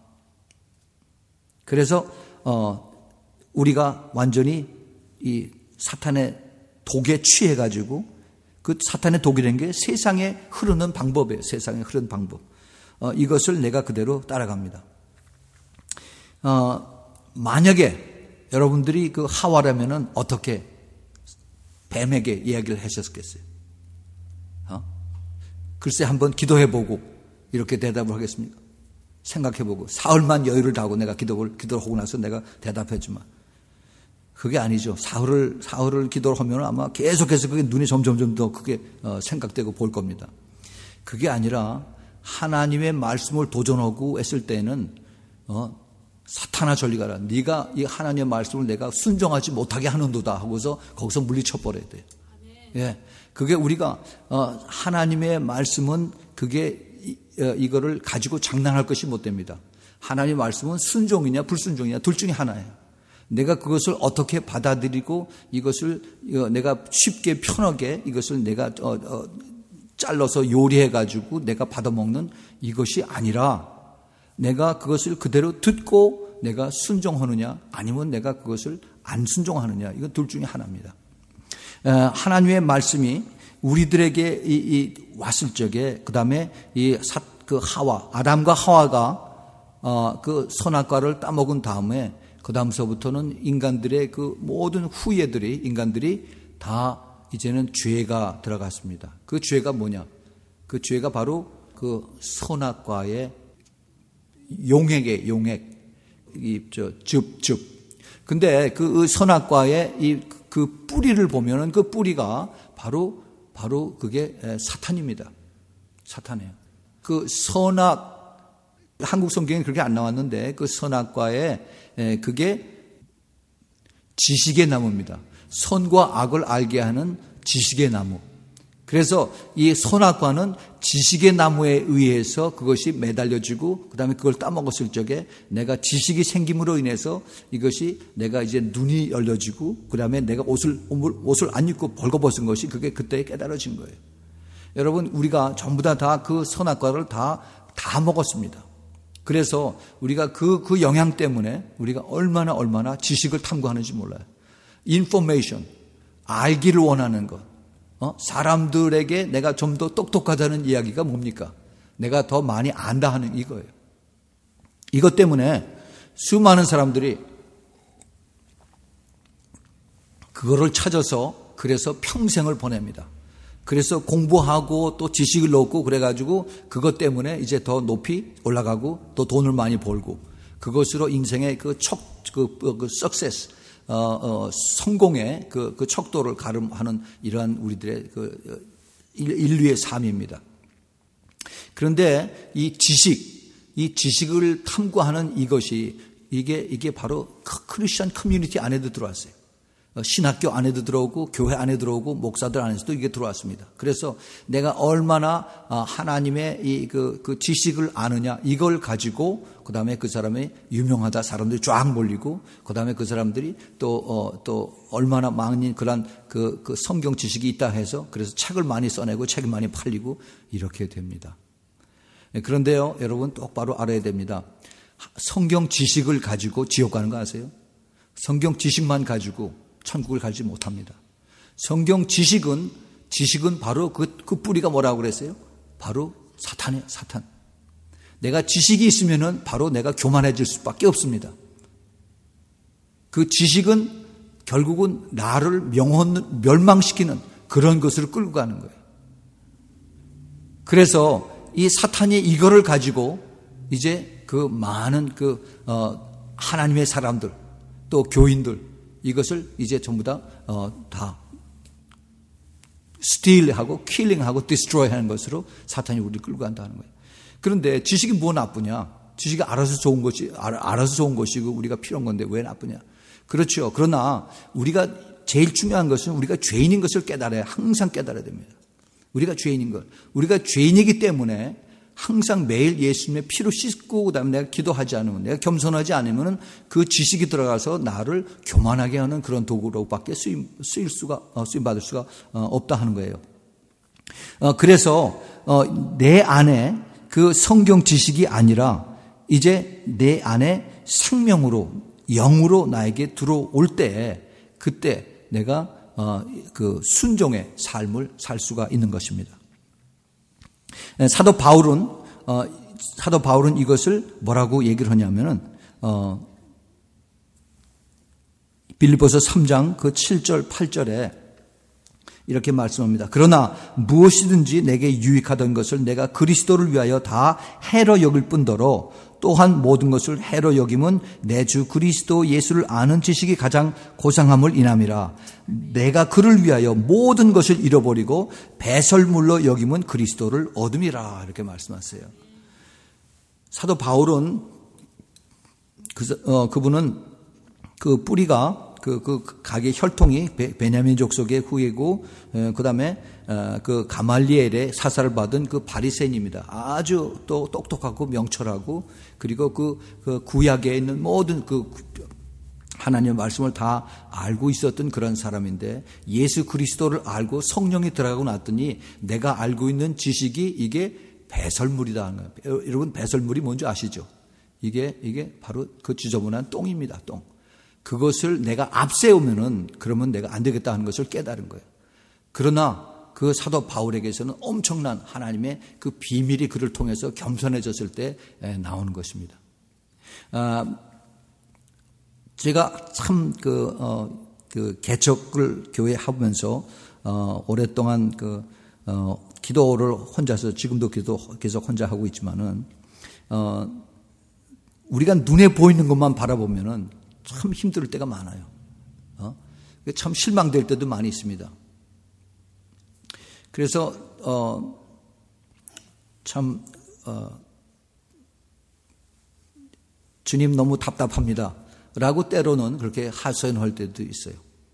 그래서 어, 우리가 완전히 이 사탄의 독에 취해가지고 그 사탄의 독이라는 게 세상에 흐르는 방법이에요. 세상에 흐르는 방법. 어, 이것을 내가 그대로 따라갑니다. 어, 만약에 여러분들이 그 하와라면은 어떻게 뱀에게 이야기를 하셨겠어요? 어? 글쎄 한번 기도해보고 이렇게 대답을 하겠습니까? 생각해보고 사흘만 여유를 다하고 내가 기도를 기도를 하고 나서 내가 대답해주마. 그게 아니죠. 사흘을 사흘을 기도를 하면 아마 계속해서 그게 눈이 점점점 더 크게 어, 생각되고 볼 겁니다. 그게 아니라 하나님의 말씀을 도전하고 했을 때는 어, 사탄아 저리 가라. 네가 이 하나님의 말씀을 내가 순종하지 못하게 하는도다 하고서 거기서 물리쳐 버려야 돼요. 예, 그게 우리가 어, 하나님의 말씀은 그게 이, 어, 이거를 가지고 장난할 것이 못 됩니다. 하나님의 말씀은 순종이냐 불순종이냐 둘 중에 하나예요. 내가 그것을 어떻게 받아들이고 이것을 어, 내가 쉽게 편하게 이것을 내가 어, 어, 잘라서 요리해가지고 내가 받아먹는 이것이 아니라 내가 그것을 그대로 듣고 내가 순종하느냐 아니면 내가 그것을 안 순종하느냐 이건 둘 중에 하나입니다. 에, 하나님의 말씀이 우리들에게 이, 이 왔을 적에 그 다음에 이 사, 그 하와 아담과 하와가 어, 그 선악과를 따먹은 다음에 그 다음서부터는 인간들의 그 모든 후예들이 인간들이 다 이제는 죄가 들어갔습니다. 그 죄가 뭐냐? 그 죄가 바로 그 선악과의 용액에 용액 이저 즙즙. 근데 그 선악과의 이 그 뿌리를 보면은 그 뿌리가 바로 바로 그게 사탄입니다. 사탄이에요. 그 선악 한국 성경에 그렇게 안 나왔는데 그 선악과에 그게 지식의 나무입니다. 선과 악을 알게 하는 지식의 나무. 그래서 이 선악과는 지식의 나무에 의해서 그것이 매달려지고 그 다음에 그걸 따먹었을 적에 내가 지식이 생김으로 인해서 이것이 내가 이제 눈이 열려지고 그 다음에 내가 옷을, 옷을 안 입고 벌거벗은 것이 그게 그때 깨달아진 거예요. 여러분 우리가 전부 다 다 그 선악과를 다, 다 먹었습니다. 그래서 우리가 그, 그 영향 때문에 우리가 얼마나 얼마나 지식을 탐구하는지 몰라요. 인포메이션, 알기를 원하는 것. 어? 사람들에게 내가 좀 더 똑똑하다는 이야기가 뭡니까? 내가 더 많이 안다 하는 이거예요. 이것 때문에 수많은 사람들이 그거를 찾아서 그래서 평생을 보냅니다. 그래서 공부하고 또 지식을 얻고 그래가지고 그것 때문에 이제 더 높이 올라가고 또 돈을 많이 벌고 그것으로 인생의 그 척, 그, 그 success, 어, 어, 성공의 그, 그 척도를 가름하는 이러한 우리들의 그 인류의 삶입니다. 그런데 이 지식, 이 지식을 탐구하는 이것이 이게, 이게 바로 크리스천 커뮤니티 안에도 들어왔어요. 신학교 안에도 들어오고 교회 안에 들어오고 목사들 안에서도 이게 들어왔습니다. 그래서 내가 얼마나 하나님의 이 그 그 지식을 아느냐 이걸 가지고 그 다음에 그 사람이 유명하다 사람들이 쫙 몰리고 그 다음에 그 사람들이 또 어 또 얼마나 많은 그런 그 그 성경 지식이 있다 해서 그래서 책을 많이 써내고 책이 많이 팔리고 이렇게 됩니다. 그런데요, 여러분 똑바로 알아야 됩니다. 성경 지식을 가지고 지옥 가는 거 아세요? 성경 지식만 가지고 천국을 가지 못합니다. 성경 지식은 지식은 바로 그, 그 뿌리가 뭐라고 그랬어요? 바로 사탄이에요, 사탄. 내가 지식이 있으면은 바로 내가 교만해질 수밖에 없습니다. 그 지식은 결국은 나를 명혼, 멸망시키는 그런 것으로 끌고 가는 거예요. 그래서 이 사탄이 이거를 가지고 이제 그 많은 그, 어, 하나님의 사람들, 또 교인들, 이것을 이제 전부 다, 어, 다, steal하고, killing하고, destroy 하는 것으로 사탄이 우리를 끌고 간다는 거예요. 그런데 지식이 뭐 나쁘냐? 지식이 알아서 좋은 것이, 알아서 좋은 것이고 우리가 필요한 건데 왜 나쁘냐? 그렇죠. 그러나 우리가 제일 중요한 것은 우리가 죄인인 것을 깨달아야, 항상 깨달아야 됩니다. 우리가 죄인인 것. 우리가 죄인이기 때문에 항상 매일 예수님의 피로 씻고 그다음에 내가 기도하지 않으면, 내가 겸손하지 않으면 그 지식이 들어가서 나를 교만하게 하는 그런 도구로밖에 쓰임, 쓰일 수가, 쓰임 받을 수가 없다 하는 거예요. 그래서 내 안에 그 성경 지식이 아니라 이제 내 안에 생명으로, 영으로 나에게 들어올 때, 그때 내가 그 순종의 삶을 살 수가 있는 것입니다. 사도 바울은 어, 사도 바울은 이것을 뭐라고 얘기를 하냐면은 어, 빌립보서 삼 장 그 칠 절 팔 절에 이렇게 말씀합니다. 그러나 무엇이든지 내게 유익하던 것을 내가 그리스도를 위하여 다 해로 여길 뿐더러 또한 모든 것을 해로 여김은 내 주 그리스도 예수를 아는 지식이 가장 고상함을 인함이라. 내가 그를 위하여 모든 것을 잃어버리고 배설물로 여김은 그리스도를 얻음이라. 이렇게 말씀하세요. 사도 바울은 그, 어, 그분은 그 뿌리가 그, 그 가게 혈통이 베냐민족 속의 후예고, 그 다음에 그 가말리엘의 사사를 받은 그 바리새인입니다. 아주 또 똑똑하고 명철하고, 그리고 그, 그 구약에 있는 모든 그 하나님의 말씀을 다 알고 있었던 그런 사람인데, 예수 그리스도를 알고 성령이 들어가고 났더니 내가 알고 있는 지식이 이게 배설물이다 하는 거예요. 여러분, 배설물이 뭔지 아시죠? 이게, 이게 바로 그 지저분한 똥입니다, 똥. 그것을 내가 앞세우면은 그러면 내가 안 되겠다 하는 것을 깨달은 거예요. 그러나 그 사도 바울에게서는 엄청난 하나님의 그 비밀이 그를 통해서 겸손해졌을 때 나오는 것입니다. 아, 제가 참 그, 어, 그 개척을 교회 하면서 어, 오랫동안 그 어, 기도를 혼자서 지금도 기도 계속 혼자 하고 있지만은 어, 우리가 눈에 보이는 것만 바라보면은 참 힘들 때가 많아요. 어? 참 실망될 때도 많이 있습니다. 그래서 어, 참 어, 주님 너무 답답합니다 라고 때로는 그렇게 하소연할 때도 있어요.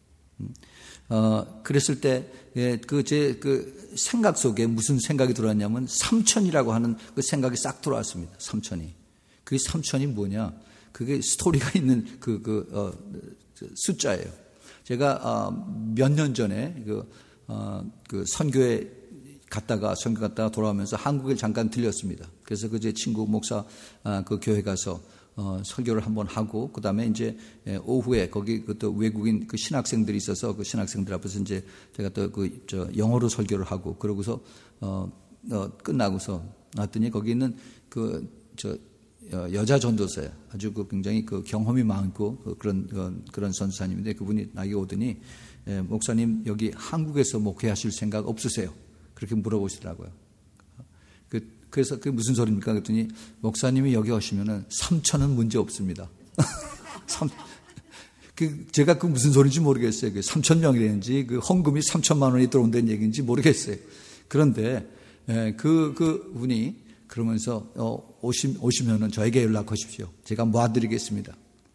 어, 그랬을 때 그 제 그 생각 속에 무슨 생각이 들어왔냐면 삼천이라고 하는 그 생각이 싹 들어왔습니다. 삼천이. 그 삼천이 뭐냐? 그게 스토리가 있는 그, 그, 어, 숫자예요. 제가, 어, 몇 년 전에 그, 어, 그 선교에 갔다가, 선교 갔다가 돌아오면서 한국에 잠깐 들렸습니다. 그래서 그 제 친구 목사, 아, 그 교회 가서, 어, 설교를 한번 하고, 그 다음에 이제 오후에 거기 그 또 외국인 그 신학생들이 있어서 그 신학생들 앞에서 이제 제가 또 그, 저, 영어로 설교를 하고, 그러고서, 어, 어 끝나고서 왔더니 거기 있는 그, 저, 여자 전도사예요. 아주 그 굉장히 그 경험이 많고 그 그런 그런 선사님인데 그분이 나에게 오더니 예, 목사님 여기 한국에서 목회하실 생각 없으세요? 그렇게 물어보시더라고요. 그 그래서 그게 무슨 소리입니까? 그랬더니 목사님이 여기 오시면은 삼천은 문제 없습니다. 삼, 그 제가 그 무슨 소리인지 모르겠어요. 그 삼천 명이라는지 그 헌금이 삼천만 원이 들어온다는 얘기인지 모르겠어요. 그런데 예, 그 그 분이 그러면서 어, 오시, 오시면은 저에게 연락하십시오. 제가 모아드리겠습니다.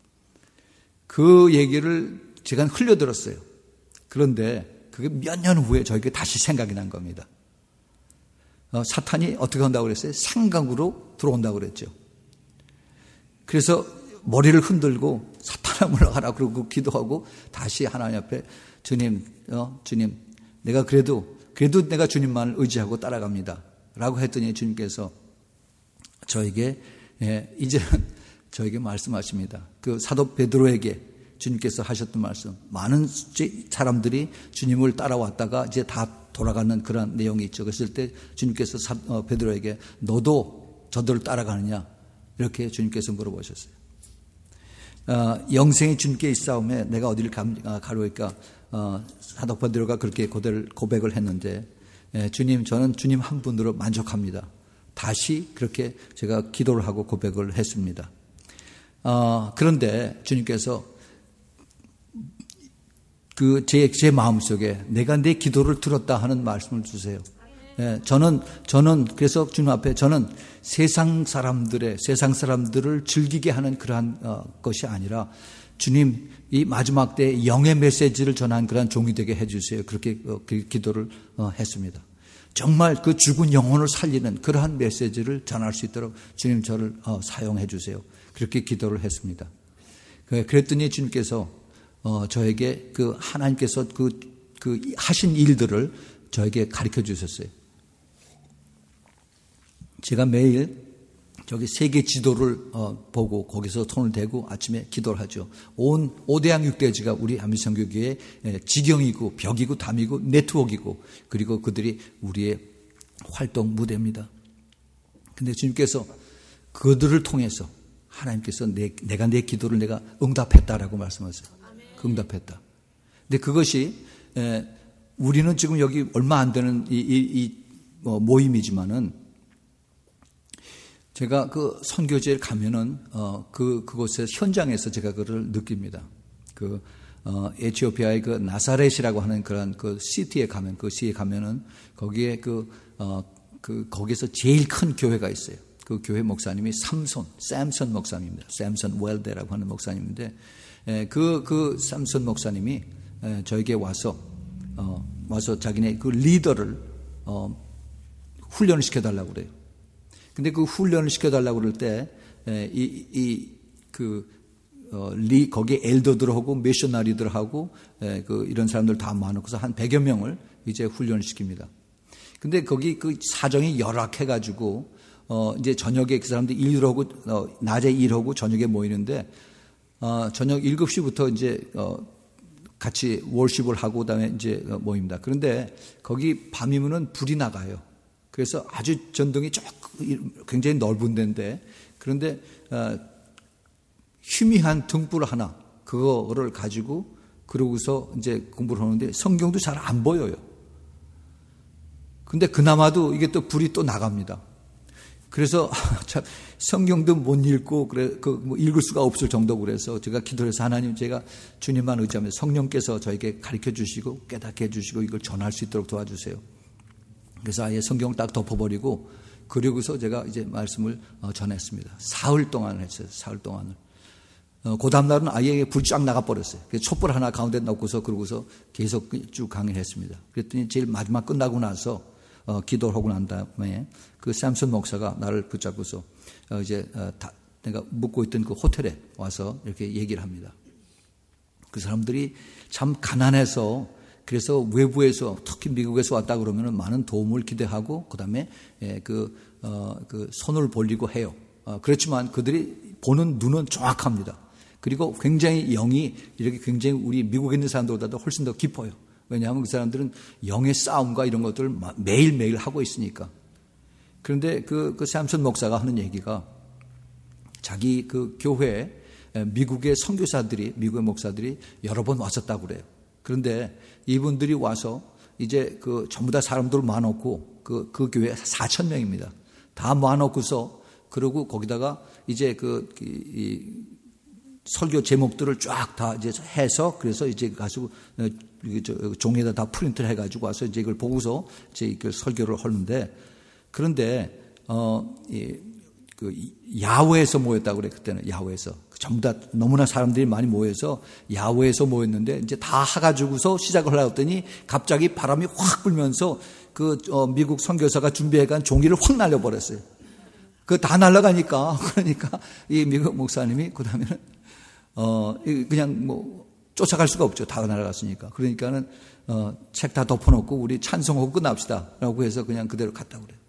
그 얘기를 제가 흘려들었어요. 그런데 그게 몇 년 후에 저에게 다시 생각이 난 겁니다. 어, 사탄이 어떻게 한다고 그랬어요? 생각으로 들어온다고 그랬죠. 그래서 머리를 흔들고 사탄아 물러가라 그러고 기도하고 다시 하나님 앞에 주님, 어, 주님, 내가 그래도 그래도 내가 주님만을 의지하고 따라갑니다. 라고 했더니 주님께서 저에게 예, 이제는 저에게 말씀하십니다. 그 사도 베드로에게 주님께서 하셨던 말씀. 많은 사람들이 주님을 따라왔다가 이제 다 돌아가는 그런 내용이 있죠. 그랬을 때 주님께서 베드로에게 너도 저들을 따라가느냐 이렇게 주님께서 물어보셨어요. 어, 영생이 주님께 있사오매 내가 어디를 가려니까 어, 사도 베드로가 그렇게 고백을 했는데 예, 주님 저는 주님 한 분으로 만족합니다. 다시 그렇게 제가 기도를 하고 고백을 했습니다. 어, 그런데 주님께서 그 제 제 마음속에 내가 내 기도를 들었다 하는 말씀을 주세요. 예, 저는 저는 그래서 주님 앞에 저는 세상 사람들의 세상 사람들을 즐기게 하는 그러한 어, 것이 아니라 주님 이 마지막 때 영의 메시지를 전한 그러한 종이 되게 해주세요. 그렇게 어, 그 기도를 어, 했습니다. 정말 그 죽은 영혼을 살리는 그러한 메시지를 전할 수 있도록 주님 저를 어, 사용해 주세요. 그렇게 기도를 했습니다. 그랬더니 주님께서 어, 저에게 그 하나님께서 그, 그 하신 일들을 저에게 가르쳐 주셨어요. 제가 매일 저기 세계 지도를 어, 보고 거기서 손을 대고 아침에 기도를 하죠. 온 오대양 육대지가 우리 한민선교교회의 지경이고 벽이고 담이고 네트워크이고 그리고 그들이 우리의 활동 무대입니다. 근데 주님께서 그들을 통해서 하나님께서 내, 내가 내 기도를 내가 응답했다라고 말씀하세요. 그 응답했다. 근데 그것이 에, 우리는 지금 여기 얼마 안 되는 이, 이, 이 뭐 모임이지만은 제가 그 선교제를 가면은 어, 그 그곳에 현장에서 제가 그걸 느낍니다. 그 어, 에티오피아의 그 나사렛이라고 하는 그런 그 시티에 가면 그 시에 가면은 거기에 그 어, 그 거기서 제일 큰 교회가 있어요. 그 교회 목사님이 삼손, 샘슨 목사님입니다. 샘슨 웰데라고 하는 목사님인데 에, 그, 그 샘슨 목사님이 에, 저에게 와서 어, 와서 자기네 그 리더를 어, 훈련을 시켜달라고 그래요. 근데 그 훈련을 시켜달라고 그럴 때 이 이 그 어, 리 거기에 엘더들하고 미셔너리들하고 에, 그 이런 사람들 다 모아놓고서 한 백여 명을 이제 훈련을 시킵니다. 근데 거기 그 사정이 열악해가지고 어, 이제 저녁에 그 사람들 일하고, 어, 낮에 일하고 저녁에 모이는데, 어, 저녁 일곱 시부터 이제, 어, 같이 월십을 하고 그다음에 이제 모입니다. 그런데 거기 밤이면은 불이 나가요. 그래서 아주 전등이 조금 굉장히 넓은 데인데, 그런데, 어, 희미한 등불 하나, 그거를 가지고, 그러고서 이제 공부를 하는데 성경도 잘 안 보여요. 근데 그나마도 이게 또 불이 또 나갑니다. 그래서 참 성경도 못 읽고 그래 그 뭐 읽을 수가 없을 정도고 그래서 제가 기도해서 하나님 제가 주님만 의지하면서 성령께서 저에게 가르쳐 주시고 깨닫게 해 주시고 이걸 전할 수 있도록 도와주세요. 그래서 아예 성경을 딱 덮어버리고 그러고서 제가 이제 말씀을 전했습니다. 사흘 동안 했어요. 사흘 동안을. 어, 그 다음날은 아예 불이 쫙 나가버렸어요. 그래서 촛불 하나 가운데 넣고서 그러고서 계속 쭉 강의를 했습니다. 그랬더니 제일 마지막 끝나고 나서 어, 기도를 하고 난 다음에 그 샘슨 목사가 나를 붙잡고서 어, 이제 어, 다, 내가 묵고 있던 그 호텔에 와서 이렇게 얘기를 합니다. 그 사람들이 참 가난해서 그래서 외부에서 특히 미국에서 왔다 그러면은 많은 도움을 기대하고 그다음에 예, 그, 어, 그 손을 벌리고 해요. 어, 그렇지만 그들이 보는 눈은 정확합니다. 그리고 굉장히 영이 이렇게 굉장히 우리 미국에 있는 사람들보다도 훨씬 더 깊어요. 왜냐하면 그 사람들은 영의 싸움과 이런 것들을 매일매일 하고 있으니까. 그런데 그, 그 샘슨 목사가 하는 얘기가 자기 그 교회에 미국의 선교사들이, 미국의 목사들이 여러 번 왔었다고 그래요. 그런데 이분들이 와서 이제 그 전부 다 사람들 모아놓고 그, 그 교회 사천 명입니다. 다 모아놓고서 그러고 거기다가 이제 그, 이, 설교 제목들을 쫙 다 이제 해서 그래서 이제 가지고 종이에다 다 프린트를 해가지고 와서 이제 이걸 보고서 이제 이걸 설교를 하는데 그런데 어, 이, 그 야외에서 모였다고 그래 그때는 야외에서 전부 다 너무나 사람들이 많이 모여서 야외에서 모였는데 이제 다 해가지고서 시작을 하려고 했더니 갑자기 바람이 확 불면서 그 어, 미국 선교사가 준비해간 종이를 확 날려버렸어요. 그 다 날아가니까 그러니까 이 미국 목사님이 그 다음에는 어 그냥 뭐 쫓아갈 수가 없죠. 다 날아갔으니까. 그러니까는 어, 책 다 덮어놓고 우리 찬송하고 끝납시다라고 해서 그냥 그대로 갔다고 그래요.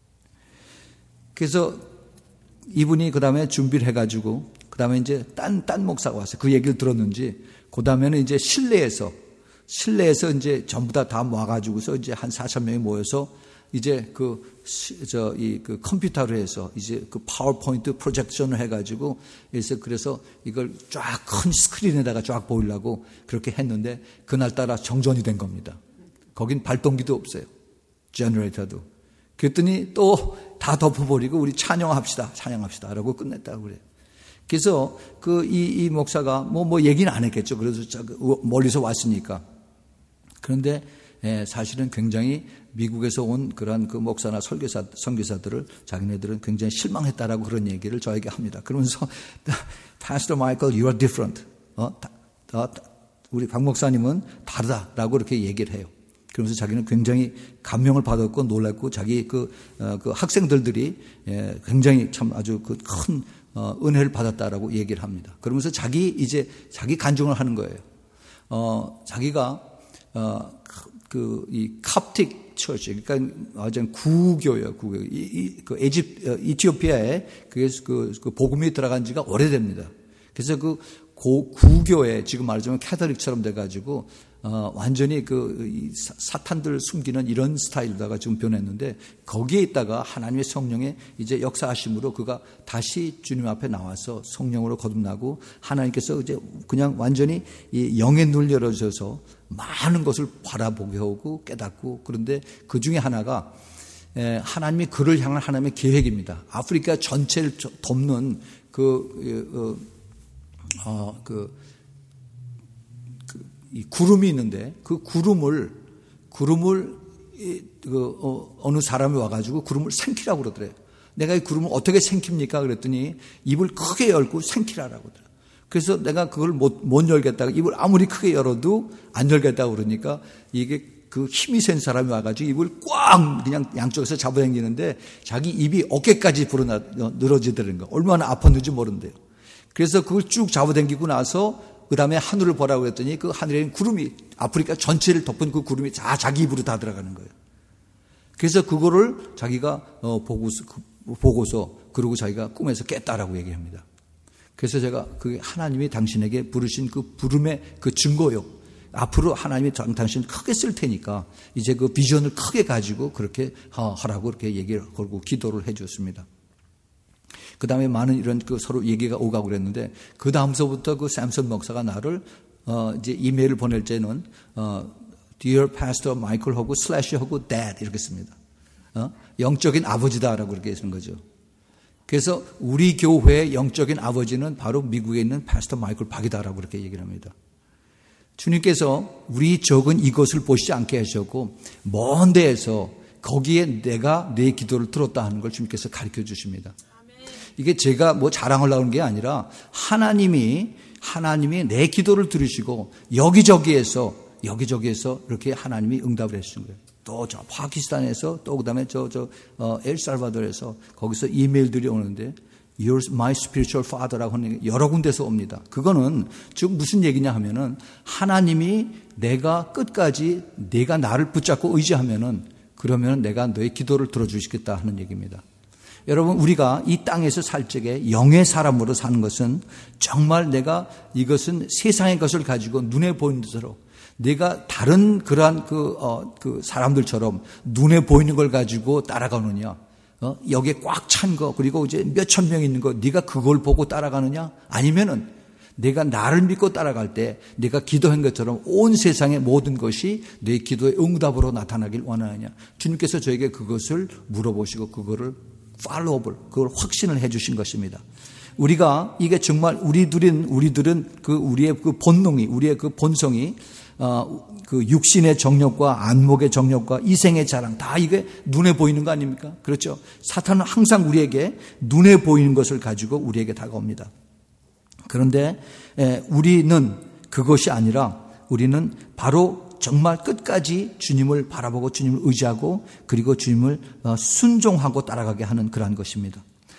그래서 이분이 그 다음에 준비를 해가지고 그 다음에 이제 딴 딴 목사가 왔어요. 그 얘기를 들었는지 그 다음에는 이제 실내에서 실내에서 이제 전부 다 다 모아가지고서 이제 한 사천 명이 모여서 이제 그, 저, 이, 그 컴퓨터로 해서 이제 그 파워포인트 프로젝션을 해가지고 그래서 그래서 이걸 쫙 큰 스크린에다가 쫙 보이려고 그렇게 했는데 그날따라 정전이 된 겁니다. 거긴 발동기도 없어요. 제너레이터도. 그랬더니 또 다 덮어버리고 우리 찬양합시다. 찬양합시다. 라고 끝냈다고 그래요. 그래서 그 이 이 목사가 뭐 뭐 얘기는 안 했겠죠. 그래서 멀리서 왔으니까. 그런데 예, 사실은 굉장히 미국에서 온 그런 그 목사나 설교사 선교사들을 자기네들은 굉장히 실망했다라고 그런 얘기를 저에게 합니다. 그러면서 Pastor Michael, you are different. 어, 다, 다, 우리 박 목사님은 다르다라고 그렇게 얘기를 해요. 그러면서 자기는 굉장히 감명을 받았고 놀랐고 자기 그, 어, 그 학생들들이 예, 굉장히 참 아주 그 큰 어, 은혜를 받았다라고 얘기를 합니다. 그러면서 자기 이제 자기 간증을 하는 거예요. 어, 자기가 어, 그 이 캅틱 처치, 그러니까 완전 구교예요, 구교. 이, 이, 그 에집, 이티오피아에 그게 그, 그 복음이 들어간 지가 오래됩니다. 그래서 그 고, 구교에 지금 말하자면 캐톨릭처럼 돼가지고 어, 완전히 그 이 사탄들 숨기는 이런 스타일로다가 지금 변했는데 거기에 있다가 하나님의 성령의 이제 역사하심으로 그가 다시 주님 앞에 나와서 성령으로 거듭나고 하나님께서 이제 그냥 완전히 이 영의 눈을 열어줘서 많은 것을 바라보게 하고 깨닫고 그런데 그 중에 하나가 하나님이 그를 향한 하나님의 계획입니다. 아프리카 전체를 덮는 그, 어, 그, 이 구름이 있는데 그 구름을 구름을 그 어, 어느 사람이 와가지고 구름을 생키라고 그러더래요. 내가 이 구름을 어떻게 생깁니까? 그랬더니 입을 크게 열고 생키라라고 그러더래요. 그래서 내가 그걸 못, 못 열겠다고 입을 아무리 크게 열어도 안 열겠다고 그러니까 이게 그 힘이 센 사람이 와가지고 입을 꽉 그냥 양쪽에서 잡아당기는데 자기 입이 어깨까지 불어나 늘어지더라는 거. 얼마나 아팠는지 모른대요. 그래서 그걸 쭉 잡아당기고 나서 그 다음에 하늘을 보라고 했더니 그 하늘에는 구름이 아프리카 전체를 덮은 그 구름이 다 자기 입으로 다 들어가는 거예요. 그래서 그거를 자기가 어, 보고서, 보고서 그러고 자기가 꿈에서 깼다라고 얘기합니다. 그래서 제가 그 하나님이 당신에게 부르신 그 부름의 그 증거요. 앞으로 하나님이 당신을 크게 쓸 테니까 이제 그 비전을 크게 가지고 그렇게 하라고 그렇게 얘기를 걸고 기도를 해 주었습니다. 그 다음에 많은 이런 그 서로 얘기가 오가고 그랬는데, 그 다음서부터 그 샘슨 목사가 나를, 어, 이제 이메일을 보낼 때는, 어, Dear Pastor Michael 하고 슬래시 하고 Dad 이렇게 씁니다. 어? 영적인 아버지다라고 그렇게 쓰는 거죠. 그래서 우리 교회의 영적인 아버지는 바로 미국에 있는 Pastor Michael 박이다라고 그렇게 얘기를 합니다. 주님께서 우리 적은 이것을 보시지 않게 하셨고, 먼 데에서 거기에 내가 내 기도를 들었다 하는 걸 주님께서 가르쳐 주십니다. 이게 제가 뭐 자랑하려고 하는 게 아니라 하나님이 하나님이 내 기도를 들으시고 여기저기에서 여기저기에서 이렇게 하나님이 응답을 해주신 거예요. 또 저 파키스탄에서 또 그다음에 저 저 어, 엘살바도르에서 거기서 이메일들이 오는데 You're my spiritual father라고 하는 게 여러 군데서 옵니다. 그거는 지금 무슨 얘기냐 하면은 하나님이 내가 끝까지 내가 나를 붙잡고 의지하면은 그러면 내가 너의 기도를 들어주시겠다 하는 얘기입니다. 여러분, 우리가 이 땅에서 살 적에 영의 사람으로 사는 것은 정말 내가 이것은 세상의 것을 가지고 눈에 보이는 대로 내가 다른 그러한 그, 어, 그 사람들처럼 눈에 보이는 걸 가지고 따라가느냐, 어? 여기에 꽉 찬 거, 그리고 이제 몇천 명 있는 거, 네가 그걸 보고 따라가느냐? 아니면은 내가 나를 믿고 따라갈 때 내가 기도한 것처럼 온 세상의 모든 것이 내 기도의 응답으로 나타나길 원하느냐? 주님께서 저에게 그것을 물어보시고 그거를 팔로우업을 그걸 확신을 해 주신 것입니다. 우리가 이게 정말 우리들은 우리들은 그 우리의 그 본능이 우리의 그 본성이 어, 그 육신의 정욕과 안목의 정욕과 이생의 자랑 다 이게 눈에 보이는 거 아닙니까? 그렇죠? 사탄은 항상 우리에게 눈에 보이는 것을 가지고 우리에게 다가옵니다. 그런데 에, 우리는 그것이 아니라 우리는 바로 정말 끝까지 주님을 바라보고 주님을 의지하고 그리고 주님을 순종하고 따라가게 하는 그러한 것입니다.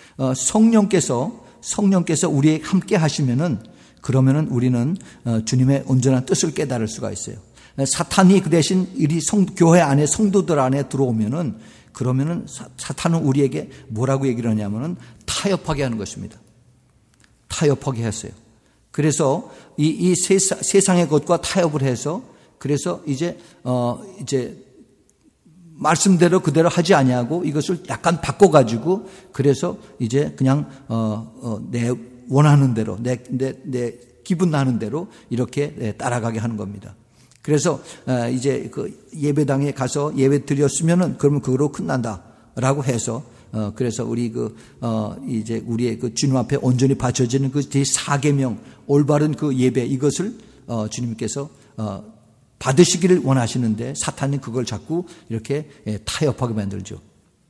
성령께서 성령께서 우리에 함께 하시면은 그러면은 우리는 주님의 온전한 뜻을 깨달을 수가 있어요. 사탄이 그 대신 우리 성, 교회 안에 성도들 안에 들어오면은 그러면은 사탄은 우리에게 뭐라고 얘기를 하냐면은 타협하게 하는 것입니다. 타협하게 했어요. 그래서 이, 이 세상, 세상의 것과 타협을 해서 그래서 이제 어 이제 말씀대로 그대로 하지 아니하고 이것을 약간 바꿔가지고 그래서 이제 그냥 어, 어, 내 원하는 대로 내, 내, 내 기분 나는 대로 이렇게 따라가게 하는 겁니다. 그래서 어, 이제 그 예배당에 가서 예배 드렸으면은 그러면 그거로 끝난다라고 해서 어, 그래서 우리 그 어, 이제 우리의 그 주님 앞에 온전히 바쳐지는 그 제사 계명 올바른 그 예배 이것을 어, 주님께서 어, 받으시기를 원하시는데 사탄이 그걸 자꾸 이렇게 타협하게 만들죠.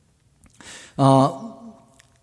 어,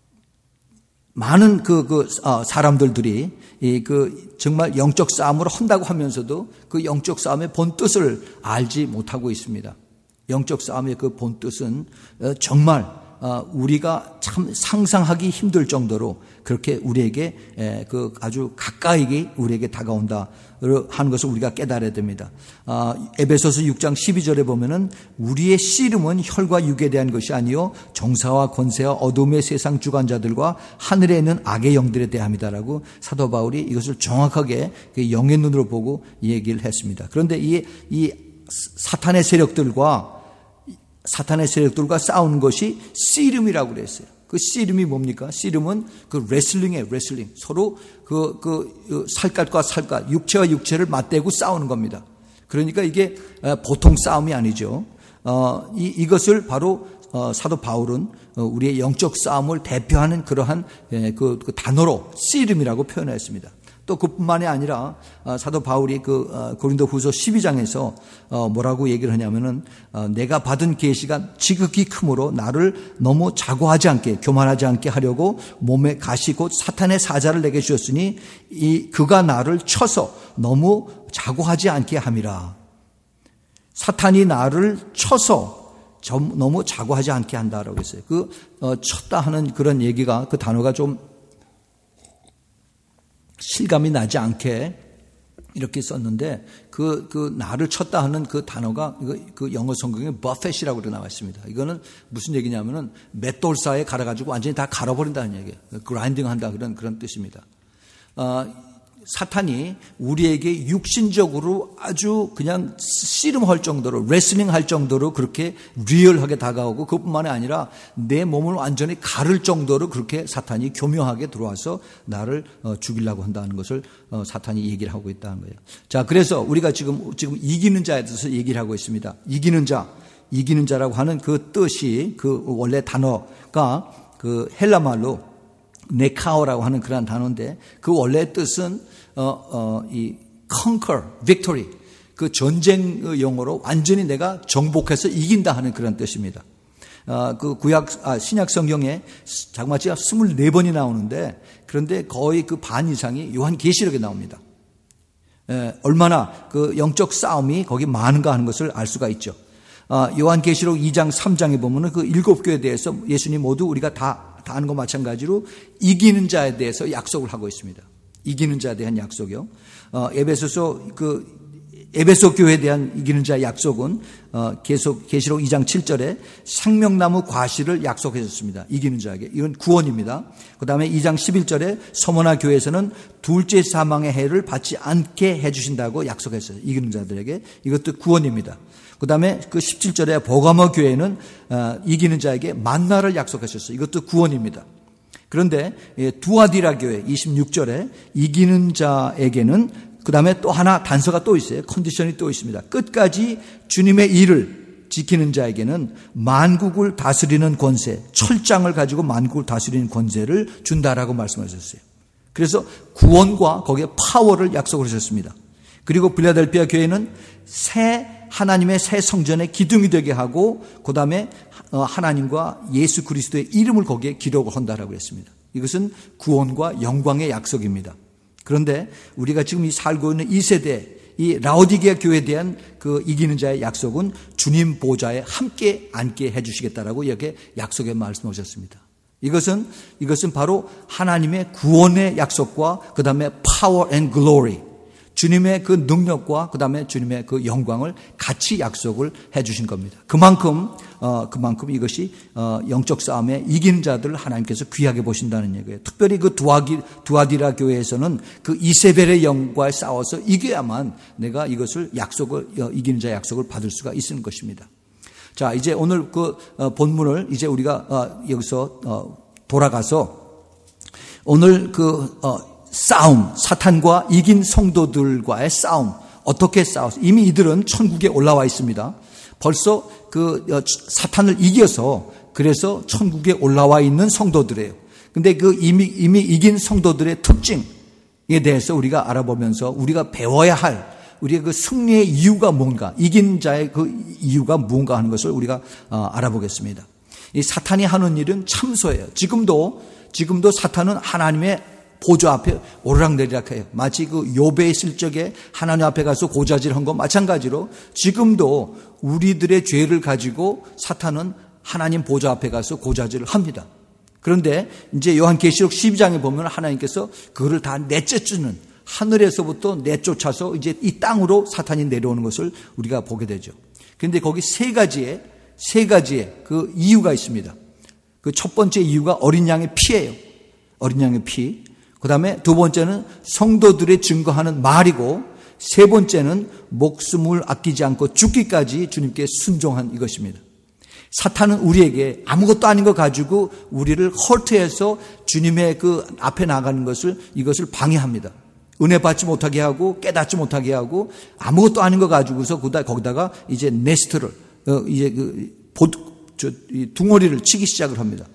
많은 그, 그, 어, 사람들들이 이 그 정말 영적 싸움을 한다고 하면서도 그 영적 싸움의 본 뜻을 알지 못하고 있습니다. 영적 싸움의 그 본 뜻은 정말 우리가 참 상상하기 힘들 정도로 그렇게 우리에게 그 아주 가까이 우리에게 다가온다 하는 것을 우리가 깨달아야 됩니다. 에베소서 육 장 십이 절에 보면은 우리의 씨름은 혈과 육에 대한 것이 아니요 정사와 권세와 어둠의 세상 주관자들과 하늘에 있는 악의 영들에 대함이다라고 사도 바울이 이것을 정확하게 영의 눈으로 보고 얘기를 했습니다. 그런데 이, 이 사탄의 세력들과 사탄의 세력들과 싸우는 것이 씨름이라고 그랬어요. 그 씨름이 뭡니까? 씨름은 그 레슬링이에요, 레슬링. 서로 그, 그, 살갗과 살갗, 육체와 육체를 맞대고 싸우는 겁니다. 그러니까 이게 보통 싸움이 아니죠. 어, 이, 이것을 바로, 어, 사도 바울은 우리의 영적 싸움을 대표하는 그러한 그, 그 단어로 씨름이라고 표현했습니다. 또 그뿐만이 아니라 사도 바울이 그 고린도후서 십이 장에서 뭐라고 얘기를 하냐면은 내가 받은 계시가 지극히 크므로 나를 너무 자고하지 않게 교만하지 않게 하려고 몸에 가시 곧 사탄의 사자를 내게 주셨으니 이 그가 나를 쳐서 너무 자고하지 않게 함이라. 사탄이 나를 쳐서 너무 자고하지 않게 한다라고 했어요. 그 쳤다 하는 그런 얘기가 그 단어가 좀 실감이 나지 않게 이렇게 썼는데 그, 그 나를 쳤다 하는 그 단어가 그 영어 성경에 버펫이라고 나와 있습니다. 이거는 무슨 얘기냐면은 맷돌사에 갈아가지고 완전히 다 갈아버린다는 얘기예요. 그라인딩 한다 그런, 그런 뜻입니다. 어, 사탄이 우리에게 육신적으로 아주 그냥 씨름할 정도로 레슬링 할 정도로 그렇게 리얼하게 다가오고 그것뿐만이 아니라 내 몸을 완전히 가를 정도로 그렇게 사탄이 교묘하게 들어와서 나를 죽이려고 한다는 것을 사탄이 얘기를 하고 있다는 거예요. 자, 그래서 우리가 지금 지금 이기는 자에 대해서 얘기를 하고 있습니다. 이기는 자, 이기는 자라고 하는 그 뜻이 그 원래 단어가 그 헬라 말로 네카오라고 하는 그런 단어인데 그 원래 뜻은 어, 어, 이 conquer, victory 그 전쟁 용어로 완전히 내가 정복해서 이긴다 하는 그런 뜻입니다. 어, 그 구약 아, 신약 성경에 자그마치 스물네 번이 나오는데 그런데 거의 그 반 이상이 요한계시록에 나옵니다. 에, 얼마나 그 영적 싸움이 거기 많은가 하는 것을 알 수가 있죠. 어, 요한계시록 이 장 삼 장에 보면은 그 일곱 교회에 대해서 예수님 모두 우리가 다 다 아는 것 마찬가지로 이기는 자에 대해서 약속을 하고 있습니다. 이기는 자에 대한 약속이요. 어, 에베소서 그 에베소 교회에 대한 이기는 자의 약속은 어, 계속 계시록 이 장 칠 절에 생명나무 과실을 약속해 줬습니다. 이기는 자에게. 이건 구원입니다. 그다음에 이 장 십일 절에 서머나 교회에서는 둘째 사망의 해를 받지 않게 해 주신다고 약속했어요. 이기는 자들에게. 이것도 구원입니다. 그다음에 그 십칠 절에 보가모 교회는 어, 이기는 자에게 만나를 약속하셨어요. 이것도 구원입니다. 그런데 두아디라 교회 이십육 절에 이기는 자에게는 그다음에 또 하나 단서가 또 있어요. 컨디션이 또 있습니다. 끝까지 주님의 일을 지키는 자에게는 만국을 다스리는 권세, 철장을 가지고 만국을 다스리는 권세를 준다라고 말씀하셨어요. 그래서 구원과 거기에 파워를 약속을 하셨습니다. 그리고 빌라델피아 교회는 새 하나님의 새 성전의 기둥이 되게 하고 그다음에 하나님과 예수 그리스도의 이름을 거기에 기록을 한다라고 했습니다. 이것은 구원과 영광의 약속입니다. 그런데 우리가 지금 이 살고 있는 이 세대 이 라오디게아 교회에 대한 그 이기는 자의 약속은 주님 보좌에 함께 앉게 해 주시겠다라고 이렇게 약속에 말씀하셨습니다. 이것은 이것은 바로 하나님의 구원의 약속과 그다음에 power and glory 주님의 그 능력과 그 다음에 주님의 그 영광을 같이 약속을 해 주신 겁니다. 그만큼 어, 그만큼 이것이 어, 영적 싸움에 이기는 자들을 하나님께서 귀하게 보신다는 얘기예요. 특별히 그 두아기, 두아디라 교회에서는 그 이세벨의 영과 싸워서 이겨야만 내가 이것을 약속을 어, 이기는 자 약속을 받을 수가 있는 것입니다. 자, 이제 오늘 그 어, 본문을 이제 우리가 어, 여기서 어, 돌아가서 오늘 그 어, 싸움, 사탄과 이긴 성도들과의 싸움, 어떻게 싸웠어? 이미 이들은 천국에 올라와 있습니다. 벌써 그 사탄을 이겨서 그래서 천국에 올라와 있는 성도들이에요. 근데 그 이미, 이미 이긴 성도들의 특징에 대해서 우리가 알아보면서 우리가 배워야 할 우리의 그 승리의 이유가 뭔가, 이긴 자의 그 이유가 뭔가 하는 것을 우리가 알아보겠습니다. 이 사탄이 하는 일은 참소예요. 지금도, 지금도 사탄은 하나님의 보좌 앞에 오르락내리락 해요. 마치 그 욥에 있을 적에 하나님 앞에 가서 고자질한 것 마찬가지로 지금도 우리들의 죄를 가지고 사탄은 하나님 보좌 앞에 가서 고자질을 합니다. 그런데 이제 요한계시록 십이 장에 보면 하나님께서 그거를 다 내쫓는, 하늘에서부터 내쫓아서 이제 이 땅으로 사탄이 내려오는 것을 우리가 보게 되죠. 그런데 거기 세 가지의 세 가지의 그 이유가 있습니다. 그 첫 번째 이유가 어린 양의 피예요. 어린 양의 피. 그 다음에 두 번째는 성도들의 증거하는 말이고, 세 번째는 목숨을 아끼지 않고 죽기까지 주님께 순종한 이것입니다. 사탄은 우리에게 아무것도 아닌 것 가지고 우리를 헐트해서 주님의 그 앞에 나가는 것을, 이것을 방해합니다. 은혜 받지 못하게 하고 깨닫지 못하게 하고 아무것도 아닌 것 가지고서 거기다가 이제 네스트를 이제 그 보, 저, 이 둥어리를 치기 시작을 합니다.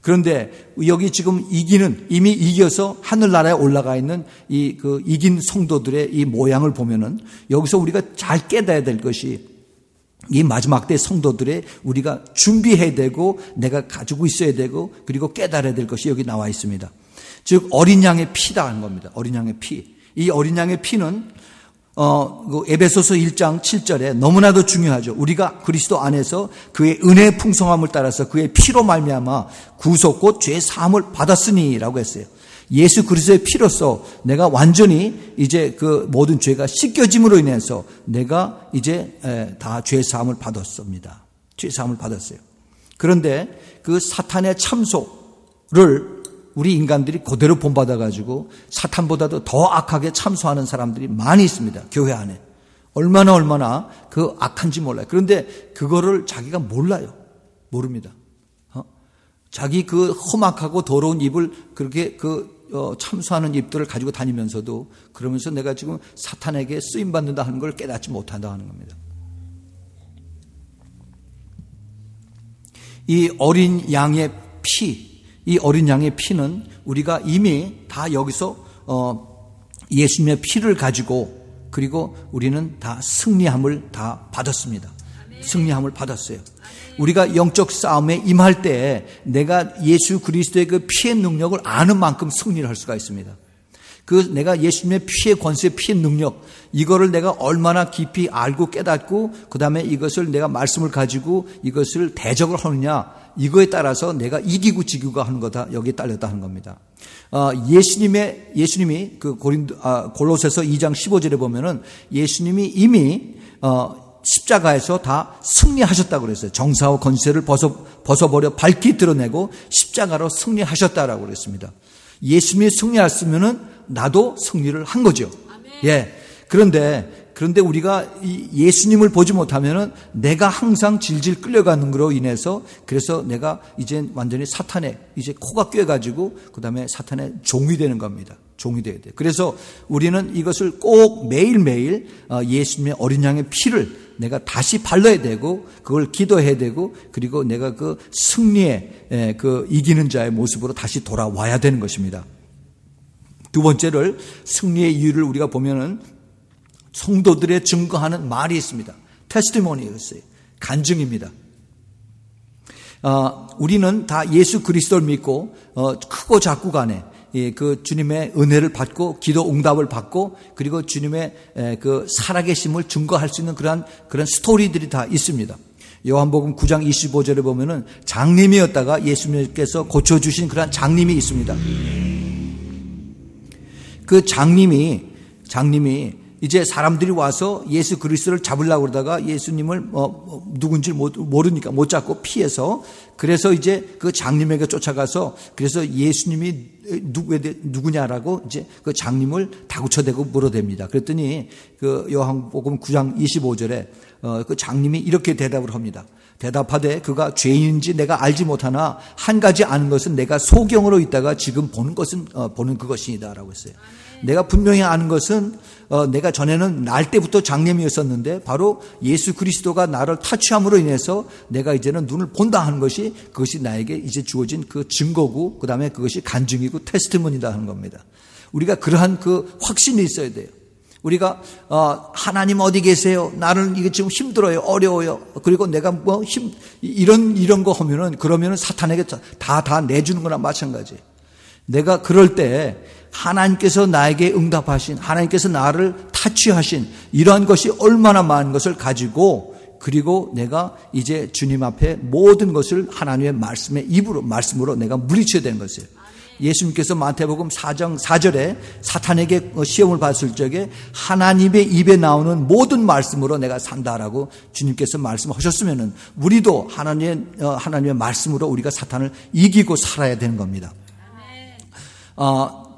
그런데 여기 지금 이기는, 이미 이겨서 하늘나라에 올라가 있는 이 그 이긴 성도들의 이 모양을 보면은 여기서 우리가 잘 깨달아야 될 것이 이 마지막 때 성도들의 우리가 준비해야 되고 내가 가지고 있어야 되고 그리고 깨달아야 될 것이 여기 나와 있습니다. 즉 어린 양의 피다는 겁니다. 어린 양의 피. 이 어린 양의 피는 어, 그 에베소서 일 장 칠 절에 너무나도 중요하죠. 우리가 그리스도 안에서 그의 은혜의 풍성함을 따라서 그의 피로 말미암아 구속 곧 죄 사함을 받았으니라고 했어요. 예수 그리스도의 피로서 내가 완전히 이제 그 모든 죄가 씻겨짐으로 인해서 내가 이제 다 죄 사함을 받았습니다. 죄 사함을 받았어요. 그런데 그 사탄의 참소를 우리 인간들이 그대로 본받아가지고 사탄보다도 더 악하게 참소하는 사람들이 많이 있습니다. 교회 안에. 얼마나 얼마나 그 악한지 몰라요. 그런데 그거를 자기가 몰라요. 모릅니다. 어? 자기 그 험악하고 더러운 입을 그렇게 그 어, 참소하는 입들을 가지고 다니면서도 그러면서 내가 지금 사탄에게 쓰임받는다 하는 걸 깨닫지 못한다 하는 겁니다. 이 어린 양의 피, 이 어린 양의 피는 우리가 이미 다 여기서 어 예수님의 피를 가지고 그리고 우리는 다 승리함을 다 받았습니다. 승리함을 받았어요. 우리가 영적 싸움에 임할 때 내가 예수 그리스도의 그 피의 능력을 아는 만큼 승리를 할 수가 있습니다. 그 내가 예수님의 피의 권세, 피의 능력, 이거를 내가 얼마나 깊이 알고 깨닫고 그 다음에 이것을 내가 말씀을 가지고 이것을 대적을 하느냐, 이거에 따라서 내가 이기고 지기고 하는 거다, 여기에 딸렸다 하는 겁니다. 어, 예수님의, 예수님이 그 고린도, 아, 골로새서 이 장 십오 절에 보면은 예수님이 이미, 어, 십자가에서 다 승리하셨다고 그랬어요. 정사와 권세를 벗어, 벗어버려 밝히 드러내고 십자가로 승리하셨다라고 그랬습니다. 예수님이 승리했으면은 나도 승리를 한 거죠. 예. 그런데, 그런데 우리가 이 예수님을 보지 못하면은 내가 항상 질질 끌려가는 거로 인해서 그래서 내가 이제 완전히 사탄에 이제 코가 꿰가지고 그 다음에 사탄의 종이 되는 겁니다. 종이 되어야 돼요. 그래서 우리는 이것을 꼭 매일매일 예수님의 어린 양의 피를 내가 다시 발라야 되고 그걸 기도해야 되고 그리고 내가 그 승리의 그 이기는 자의 모습으로 다시 돌아와야 되는 것입니다. 두 번째를 승리의 이유를 우리가 보면은 성도들의 증거하는 말이 있습니다. 테스티모니였어요. 간증입니다. 어, 우리는 다 예수 그리스도를 믿고 어, 크고 작고 간에 예, 그 주님의 은혜를 받고 기도 응답을 받고 그리고 주님의 에, 그 살아계심을 증거할 수 있는 그런 그런 스토리들이 다 있습니다. 요한복음 구 장 이십오 절에 보면은 장님이었다가 예수님께서 고쳐주신 그런 장님이 있습니다. 그 장님이 장님이 이제 사람들이 와서 예수 그리스도를 잡으려고 그러다가 예수님을 어, 누군지 모르니까 못 잡고 피해서 그래서 이제 그 장님에게 쫓아가서 그래서 예수님이 누구, 누구냐라고 이제 그 장님을 다구쳐대고 물어댑니다. 그랬더니 그 요한복음 구 장 이십오 절에 어, 그 장님이 이렇게 대답을 합니다. 대답하되 그가 죄인인지 내가 알지 못하나 한 가지 아는 것은 내가 소경으로 있다가 지금 보는 것은 어, 보는 그것이니다라고 했어요. 내가 분명히 아는 것은 어, 내가 전에는 날 때부터 장님이었었는데 바로 예수 그리스도가 나를 타취함으로 인해서 내가 이제는 눈을 본다 하는 것이 그것이 나에게 이제 주어진 그 증거고 그 다음에 그것이 간증이고 테스티몬이다 하는 겁니다. 우리가 그러한 그 확신이 있어야 돼요. 우리가 어, 하나님 어디 계세요? 나는 이게 지금 힘들어요, 어려워요. 그리고 내가 뭐 힘 이런 이런 거 하면은 그러면은 사탄에게 다 다 내주는 거나 마찬가지. 내가 그럴 때 하나님께서 나에게 응답하신, 하나님께서 나를 타취하신 이러한 것이 얼마나 많은 것을 가지고 그리고 내가 이제 주님 앞에 모든 것을 하나님의 말씀의 입으로 말씀으로 내가 물리쳐야 되는 것이에요. 예수님께서 마태복음 사 장 사 절에 사탄에게 시험을 받았을 적에 하나님의 입에 나오는 모든 말씀으로 내가 산다라고 주님께서 말씀하셨으면은 우리도 하나님의 하나님의 말씀으로 우리가 사탄을 이기고 살아야 되는 겁니다. 어,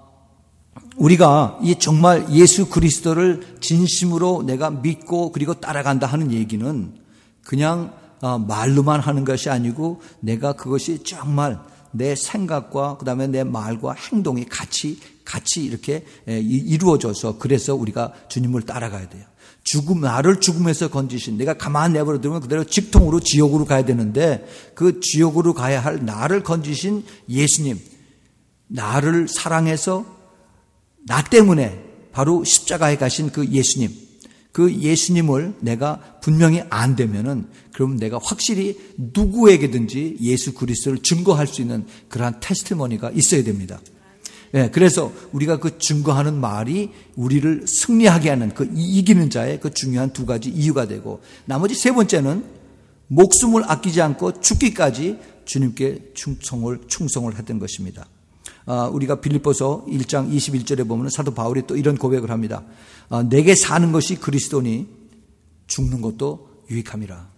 우리가 이 정말 예수 그리스도를 진심으로 내가 믿고 그리고 따라간다 하는 얘기는 그냥 말로만 하는 것이 아니고 내가 그것이 정말 내 생각과 그다음에 내 말과 행동이 같이 같이 이렇게 이루어져서 그래서 우리가 주님을 따라가야 돼요. 죽음, 나를 죽음에서 건지신, 내가 가만히 내버려 두면 그대로 직통으로 지옥으로 가야 되는데 그 지옥으로 가야 할 나를 건지신 예수님, 나를 사랑해서 나 때문에 바로 십자가에 가신 그 예수님, 그 예수님을 내가 분명히 안 되면은 그럼 내가 확실히 누구에게든지 예수 그리스도를 증거할 수 있는 그러한 테스티머니가 있어야 됩니다. 예, 그래서 우리가 그 증거하는 말이 우리를 승리하게 하는 그 이기는 자의 그 중요한 두 가지 이유가 되고 나머지 세 번째는 목숨을 아끼지 않고 죽기까지 주님께 충성을 충성을 했던 것입니다. 아, 우리가 빌립보서 일 장 이십일 절에 보면 사도 바울이 또 이런 고백을 합니다. 아, 내게 사는 것이 그리스도니 죽는 것도 유익함이라.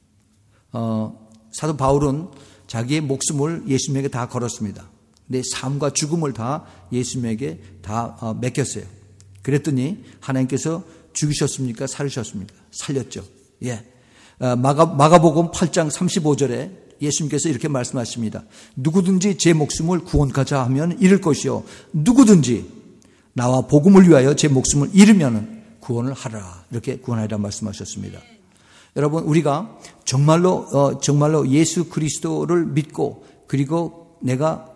어, 사도 바울은 자기의 목숨을 예수님에게 다 걸었습니다. 내 삶과 죽음을 다 예수님에게 다 어, 맡겼어요. 그랬더니 하나님께서 죽이셨습니까? 살리셨습니까? 살렸죠. 예. 어, 마가, 마가복음 팔 장 삼십오 절에 예수님께서 이렇게 말씀하십니다. 누구든지 제 목숨을 구원하자 하면 잃을 것이요. 누구든지 나와 복음을 위하여 제 목숨을 잃으면 구원을 하라. 이렇게 구원하리라 말씀하셨습니다. 여러분, 우리가 정말로, 어, 정말로 예수 그리스도를 믿고 그리고 내가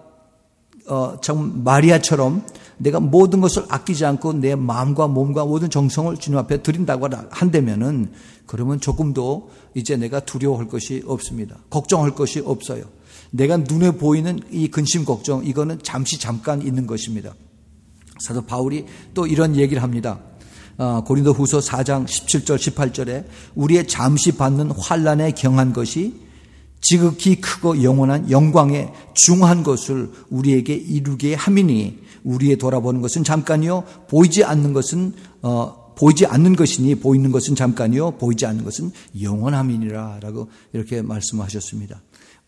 어, 정 마리아처럼 내가 모든 것을 아끼지 않고 내 마음과 몸과 모든 정성을 주님 앞에 드린다고 한다면은 그러면 조금도 이제 내가 두려워할 것이 없습니다. 걱정할 것이 없어요. 내가 눈에 보이는 이 근심 걱정 이거는 잠시 잠깐 있는 것입니다. 사도 바울이 또 이런 얘기를 합니다. 어, 고린도후서 사 장 십칠 절 십팔 절에 우리의 잠시 받는 환난에 경한 것이 지극히 크고 영원한 영광에 중한 것을 우리에게 이루게 함이니 우리의 돌아보는 것은 잠깐이요 보이지 않는 것은 어, 보이지 않는 것이니 보이는 것은 잠깐이요 보이지 않는 것은 영원함이니라라고 이렇게 말씀하셨습니다.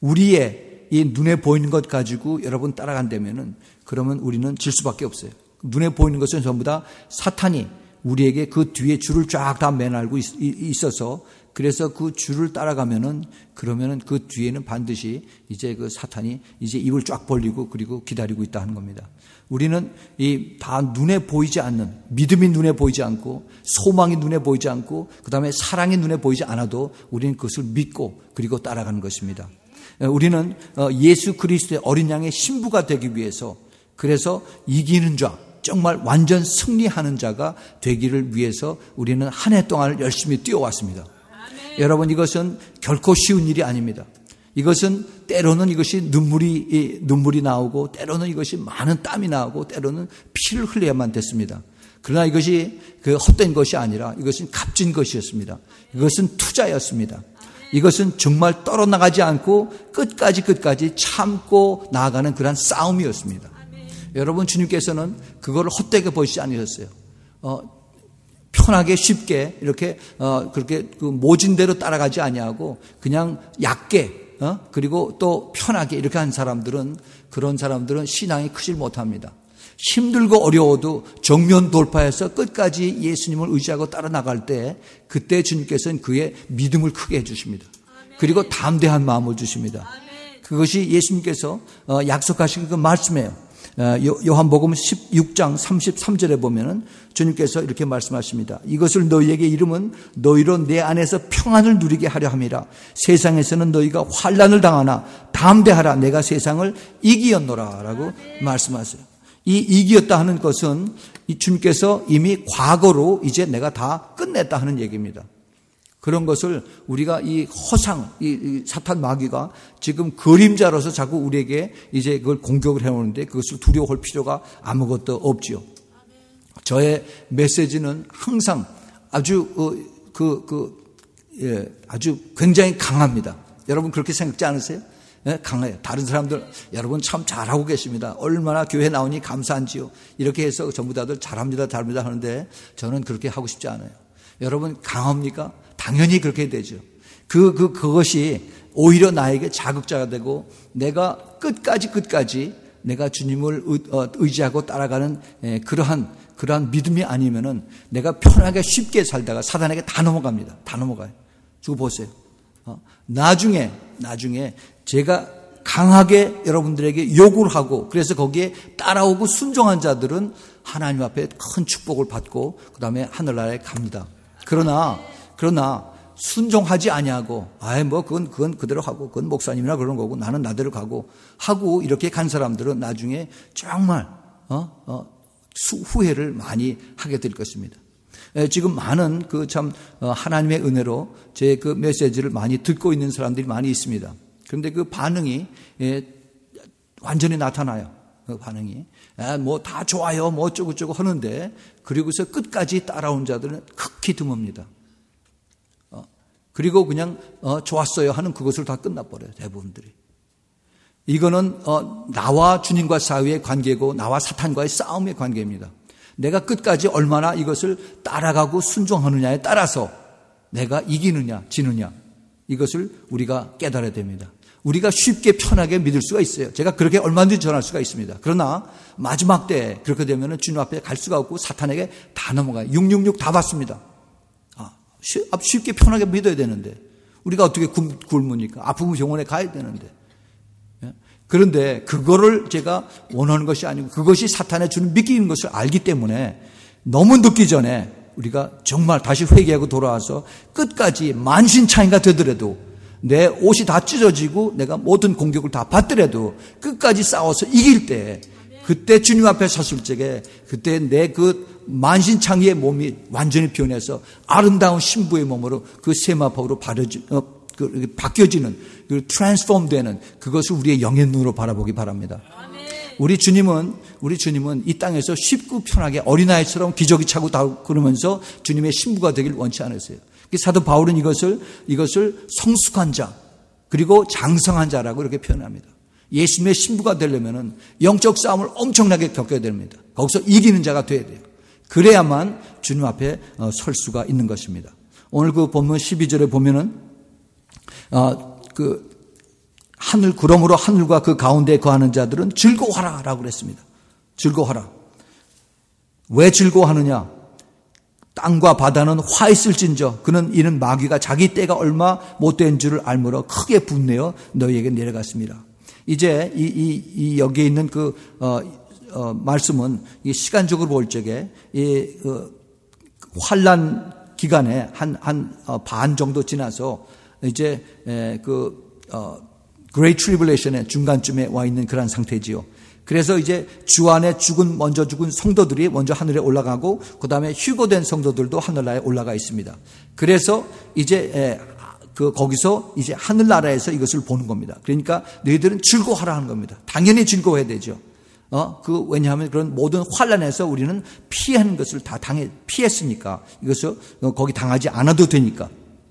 우리의 이 눈에 보이는 것 가지고 여러분 따라간다면은 그러면 우리는 질 수밖에 없어요. 눈에 보이는 것은 전부 다 사탄이 우리에게 그 뒤에 줄을 쫙 다 매날고 있어서 그래서 그 줄을 따라가면은 그러면은 그 뒤에는 반드시 이제 그 사탄이 이제 입을 쫙 벌리고 그리고 기다리고 있다 하는 겁니다. 우리는 이 다 눈에 보이지 않는 믿음이 눈에 보이지 않고 소망이 눈에 보이지 않고 그다음에 사랑이 눈에 보이지 않아도 우리는 그것을 믿고 그리고 따라가는 것입니다. 우리는 예수 그리스도의 어린 양의 신부가 되기 위해서 그래서 이기는 자 정말 완전 승리하는 자가 되기를 위해서 우리는 한 해 동안 열심히 뛰어왔습니다. 아멘. 여러분 이것은 결코 쉬운 일이 아닙니다. 이것은 때로는 이것이 눈물이 눈물이 나오고 때로는 이것이 많은 땀이 나오고 때로는 피를 흘려야만 됐습니다. 그러나 이것이 그 헛된 것이 아니라 이것은 값진 것이었습니다. 이것은 투자였습니다. 이것은 정말 떨어나가지 않고 끝까지 끝까지 참고 나아가는 그런 싸움이었습니다. 여러분 주님께서는 그걸 헛되게 보시지 않으셨어요. 어, 편하게 쉽게 이렇게 어 그렇게 그 모진대로 따라가지 아니하고 그냥 얕게 어 그리고 또 편하게 이렇게 한 사람들은 그런 사람들은 신앙이 크질 못합니다. 힘들고 어려워도 정면 돌파해서 끝까지 예수님을 의지하고 따라 나갈 때 그때 주님께서는 그의 믿음을 크게 해 주십니다. 그리고 담대한 마음을 주십니다. 그것이 예수님께서 약속하신 그 말씀이에요. 요한복음 십육 장 삼십삼 절에 보면은 주님께서 이렇게 말씀하십니다. 이것을 너희에게 이름은 너희로 내 안에서 평안을 누리게 하려 함이라. 세상에서는 너희가 환난을 당하나 담대하라. 내가 세상을 이기었노라 라고 말씀하세요. 이 이기었다 하는 것은 이 주님께서 이미 과거로 이제 내가 다 끝냈다 하는 얘기입니다. 그런 것을 우리가 이 허상, 이 사탄 마귀가 지금 그림자로서 자꾸 우리에게 이제 그걸 공격을 해오는데 그것을 두려워할 필요가 아무것도 없지요. 저의 메시지는 항상 아주 그, 그, 예, 아주 굉장히 강합니다. 여러분 그렇게 생각지 않으세요? 예, 강해요. 다른 사람들 여러분 참 잘하고 계십니다. 얼마나 교회 나오니 감사한지요. 이렇게 해서 전부 다들 잘합니다, 잘합니다 하는데 저는 그렇게 하고 싶지 않아요. 여러분 강합니까? 당연히 그렇게 되죠. 그, 그, 그것이 오히려 나에게 자극자가 되고 내가 끝까지 끝까지 내가 주님을 의지하고 따라가는 그러한, 그러한 믿음이 아니면은 내가 편하게 쉽게 살다가 사단에게 다 넘어갑니다. 다 넘어가요. 주고 보세요. 나중에, 나중에 제가 강하게 여러분들에게 요구를 하고 그래서 거기에 따라오고 순종한 자들은 하나님 앞에 큰 축복을 받고 그 다음에 하늘나라에 갑니다. 그러나 그러나 순종하지 아니하고 아예 뭐 그건 그건 그대로 하고 그건 목사님이나 그런 거고 나는 나대로 가고 하고 이렇게 간 사람들은 나중에 정말 어, 어, 후회를 많이 하게 될 것입니다. 에, 지금 많은 그 참 어, 하나님의 은혜로 제 그 메시지를 많이 듣고 있는 사람들이 많이 있습니다. 그런데 그 반응이 예, 완전히 나타나요. 그 반응이 뭐 다 좋아요, 뭐 어쩌고저쩌고 하는데 그리고서 끝까지 따라온 자들은 극히 드뭅니다. 어, 그리고 그냥 어, 좋았어요 하는 그것을 다 끝나버려요. 대부분들이. 이거는 어, 나와 주님과 사이의 관계고 나와 사탄과의 싸움의 관계입니다. 내가 끝까지 얼마나 이것을 따라가고 순종하느냐에 따라서 내가 이기느냐 지느냐 이것을 우리가 깨달아야 됩니다. 우리가 쉽게 편하게 믿을 수가 있어요. 제가 그렇게 얼마든지 전할 수가 있습니다. 그러나 마지막 때 그렇게 되면 주님 앞에 갈 수가 없고 사탄에게 다 넘어가요. 육육육 다 받습니다. 아, 쉽게 편하게 믿어야 되는데 우리가 어떻게 굶으니까 아프면 병원에 가야 되는데 그런데 그거를 제가 원하는 것이 아니고 그것이 사탄의 주는 믿기는 것을 알기 때문에 너무 늦기 전에 우리가 정말 다시 회개하고 돌아와서 끝까지 만신창이가 되더라도 내 옷이 다 찢어지고 내가 모든 공격을 다 받더라도 끝까지 싸워서 이길 때 그때 주님 앞에 섰을 적에 그때 내 그 만신창이의 몸이 완전히 변해서 아름다운 신부의 몸으로 그 세마법으로 바르지, 어, 그, 바뀌어지는 그 트랜스폼 되는 그것을 우리의 영의 눈으로 바라보기 바랍니다. 우리 주님은 우리 주님은 이 땅에서 쉽고 편하게 어린아이처럼 기저귀 차고 다 그러면서 주님의 신부가 되길 원치 않으세요. 사도 바울은 이것을 이것을 성숙한 자 그리고 장성한 자라고 이렇게 표현합니다. 예수님의 신부가 되려면은 영적 싸움을 엄청나게 겪어야 됩니다. 거기서 이기는 자가 돼야 돼요. 그래야만 주님 앞에 설 수가 있는 것입니다. 오늘 그 본문 십이 절에 보면은 어, 그 하늘 그러므로 하늘과 그 가운데 거하는 자들은 즐거워하라라고 그랬습니다. 즐거워하라. 왜 즐거워하느냐? 땅과 바다는 화 있을진저 그는 이는 마귀가 자기 때가 얼마 못된 줄을 알므로 크게 분내어 너희에게 내려갔습니다. 이제 이, 이, 이 여기에 있는 그 어, 어, 말씀은 이 시간적으로 볼 적에 이 어, 환난 기간에 한 한 반 정도 지나서 이제 에, 그 어, Great Tribulation의 중간쯤에 와 있는 그런 상태지요. 그래서 이제 주 안에 죽은 먼저 죽은 성도들이 먼저 하늘에 올라가고 그 다음에 휴거된 성도들도 하늘나라에 올라가 있습니다. 그래서 이제 그 거기서 이제 하늘나라에서 이것을 보는 겁니다. 그러니까 너희들은 즐거워하라 하는 겁니다. 당연히 즐거워해야 되죠. 어, 그 왜냐하면 그런 모든 환난에서 우리는 피하는 것을 다 당해 피했으니까 이것을 거기 당하지 않아도 되니까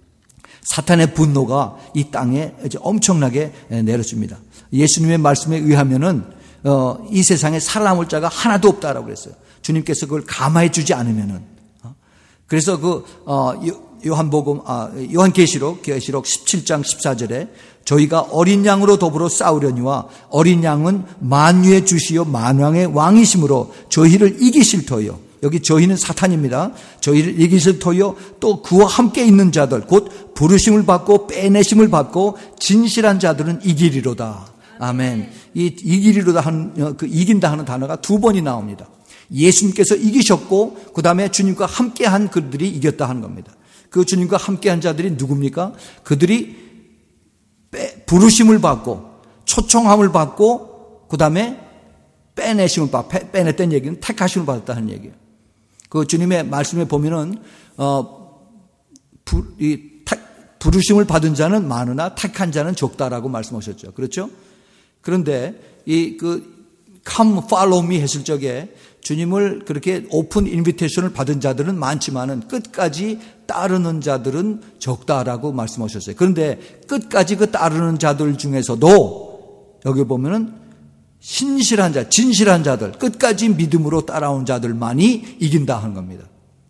사탄의 분노가 이 땅에 이제 엄청나게 내려집니다. 예수님의 말씀에 의하면은 어, 이 세상에 살아남을 자가 하나도 없다라고 그랬어요. 주님께서 그걸 감화해 주지 않으면은, 어? 그래서 그 어, 요한복음, 아, 요한계시록, 계시록 십칠 장 십사 절에 저희가 어린 양으로 더불어 싸우려니와 어린 양은 만유의 주시요 만왕의 왕이심으로 저희를 이기실 터요. 여기 저희는 사탄입니다. 저희를 이기실 터요. 또 그와 함께 있는 자들, 곧 부르심을 받고 빼내심을 받고 진실한 자들은 이기리로다. 아멘. 이 이기리로다 하는, 그 이긴다 하는 단어가 두 번이 나옵니다. 예수님께서 이기셨고, 그 다음에 주님과 함께 한 그들이 이겼다 하는 겁니다. 그 주님과 함께 한 자들이 누굽니까? 그들이 빼, 부르심을 받고, 초청함을 받고, 그 다음에 빼내심을 받, 빼, 빼냈다는 얘기는 택하심을 받았다는 얘기예요. 그 주님의 말씀에 보면은, 어, 부, 이, 택, 부르심을 받은 자는 많으나 택한 자는 적다라고 말씀하셨죠. 그렇죠? 그런데 이, 그, come follow me 했을 적에 주님을 그렇게 오픈 인비테이션을 받은 자들은 많지만은 끝까지 따르는 자들은 적다라고 말씀하셨어요. 그런데 끝까지 그 따르는 자들 중에서도 여기 보면은 신실한 자, 진실한 자들, 끝까지 믿음으로 따라온 자들만이 이긴다 하는 겁니다.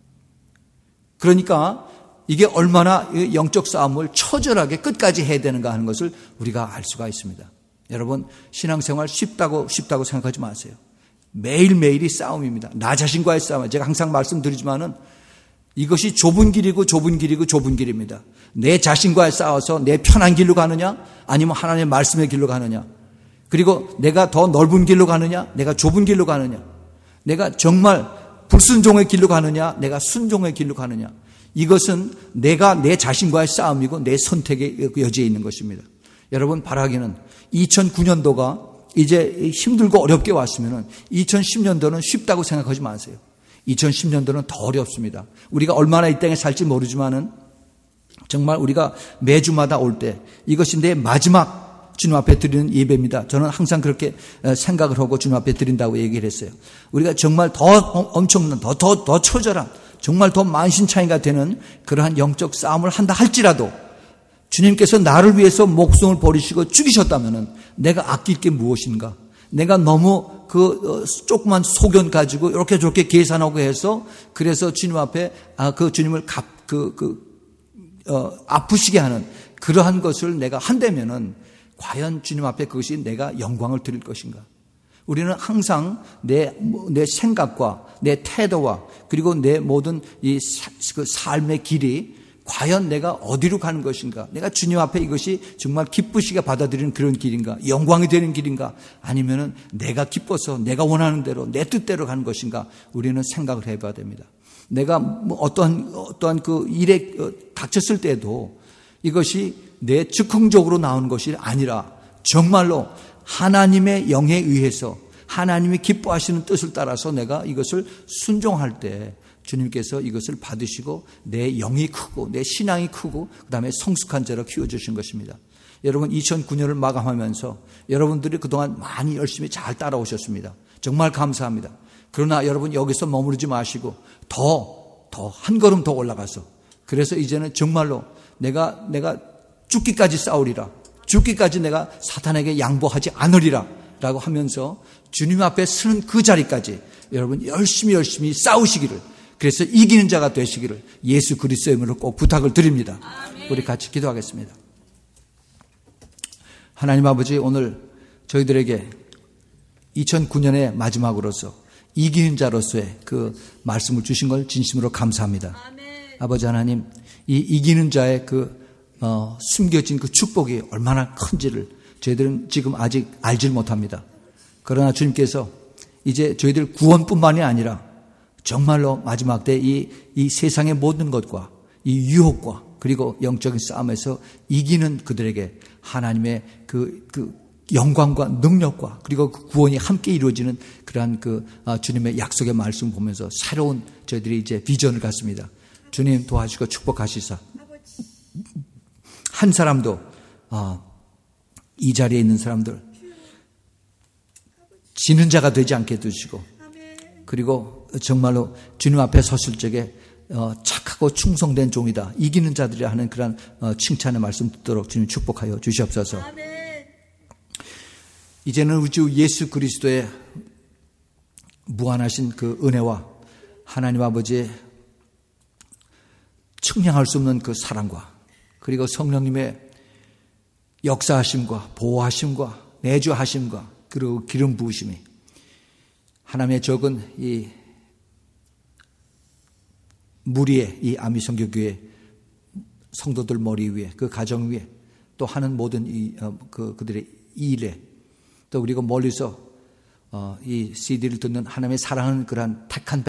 그러니까 이게 얼마나 영적 싸움을 처절하게 끝까지 해야 되는가 하는 것을 우리가 알 수가 있습니다. 여러분, 신앙생활 쉽다고 쉽다고 생각하지 마세요. 매일매일이 싸움입니다. 나 자신과의 싸움. 제가 항상 말씀드리지만은 이것이 좁은 길이고 좁은 길이고 좁은 길입니다. 내 자신과 싸워서 내 편한 길로 가느냐, 아니면 하나님의 말씀의 길로 가느냐, 그리고 내가 더 넓은 길로 가느냐, 내가 좁은 길로 가느냐, 내가 정말 불순종의 길로 가느냐, 내가 순종의 길로 가느냐, 이것은 내가 내 자신과의 싸움이고 내 선택의 여지에 있는 것입니다. 여러분, 바라기는 이천구 년도가 이제 힘들고 어렵게 왔으면 이천십 년도는 쉽다고 생각하지 마세요. 이천십 년도는 더 어렵습니다. 우리가 얼마나 이 땅에 살지 모르지만은 정말 우리가 매주마다 올 때 이것이 내 마지막 주님 앞에 드리는 예배입니다. 저는 항상 그렇게 생각을 하고 주님 앞에 드린다고 얘기를 했어요. 우리가 정말 더 엄청난, 더, 더, 더 처절한, 정말 더 만신창이가 되는 그러한 영적 싸움을 한다 할지라도 주님께서 나를 위해서 목숨을 버리시고 죽이셨다면은 내가 아낄 게 무엇인가? 내가 너무 그 조그만 소견 가지고 이렇게 저렇게 계산하고 해서 그래서 주님 앞에 아, 그 주님을 갚, 그, 그, 어, 아프시게 하는 그러한 것을 내가 한다면은 과연 주님 앞에 그것이 내가 영광을 드릴 것인가? 우리는 항상 내, 내 생각과 내 태도와 그리고 내 모든 이 사, 그 삶의 길이 과연 내가 어디로 가는 것인가? 내가 주님 앞에 이것이 정말 기쁘시게 받아들이는 그런 길인가? 영광이 되는 길인가? 아니면은 내가 기뻐서 내가 원하는 대로 내 뜻대로 가는 것인가? 우리는 생각을 해봐야 됩니다. 내가 뭐 어떠한, 어떠한 그 일에 닥쳤을 때도 이것이 내 즉흥적으로 나오는 것이 아니라 정말로 하나님의 영에 의해서 하나님이 기뻐하시는 뜻을 따라서 내가 이것을 순종할 때 주님께서 이것을 받으시고 내 영이 크고 내 신앙이 크고 그다음에 성숙한 자로 키워주신 것입니다. 여러분, 이천구 년을 마감하면서 여러분들이 그동안 많이 열심히 잘 따라오셨습니다. 정말 감사합니다. 그러나 여러분, 여기서 머무르지 마시고 더, 더 한 걸음 더 올라가서 그래서 이제는 정말로 내가 내가 죽기까지 싸우리라, 죽기까지 내가 사탄에게 양보하지 않으리라 라고 하면서 주님 앞에 서는 그 자리까지 여러분 열심히 열심히 싸우시기를, 그래서 이기는 자가 되시기를 예수 그리스도의 이름으로 꼭 부탁을 드립니다. 우리 같이 기도하겠습니다. 하나님 아버지, 오늘 저희들에게 이천구 년의 마지막으로서 이기는 자로서의 그 말씀을 주신 걸 진심으로 감사합니다. 아멘. 아버지 하나님, 이 이기는 자의 그 어, 숨겨진 그 축복이 얼마나 큰지를 저희들은 지금 아직 알질 못합니다. 그러나 주님께서 이제 저희들 구원뿐만이 아니라 정말로 마지막 때 이, 이 세상의 모든 것과 이 유혹과 그리고 영적인 싸움에서 이기는 그들에게 하나님의 그, 그 영광과 능력과 그리고 그 구원이 함께 이루어지는 그러한 그 주님의 약속의 말씀 보면서 새로운 저희들이 이제 비전을 갖습니다. 주님 도와주시고 축복하시사 한 사람도 이 자리에 있는 사람들 지는 자가 되지 않게 해주시고, 그리고 정말로 주님 앞에 섰을 적에 착하고 충성된 종이다, 이기는 자들이 하는 그런 칭찬의 말씀 듣도록 주님 축복하여 주시옵소서. 이제는 우리 주 예수 그리스도의 무한하신 그 은혜와 하나님 아버지의 측량할 수 없는 그 사랑과 그리고 성령님의 역사하심과 보호하심과 내주하심과 그리고 기름 부으심이 하나님의 적은 이 무리의 이 아미성교교회 성도들 머리 위에 그 가정 위에 또 하는 모든 이, 어, 그, 그들의 일에 또 그리고 멀리서 어, 이 씨디를 듣는 하나님의 사랑하는 그러한 택한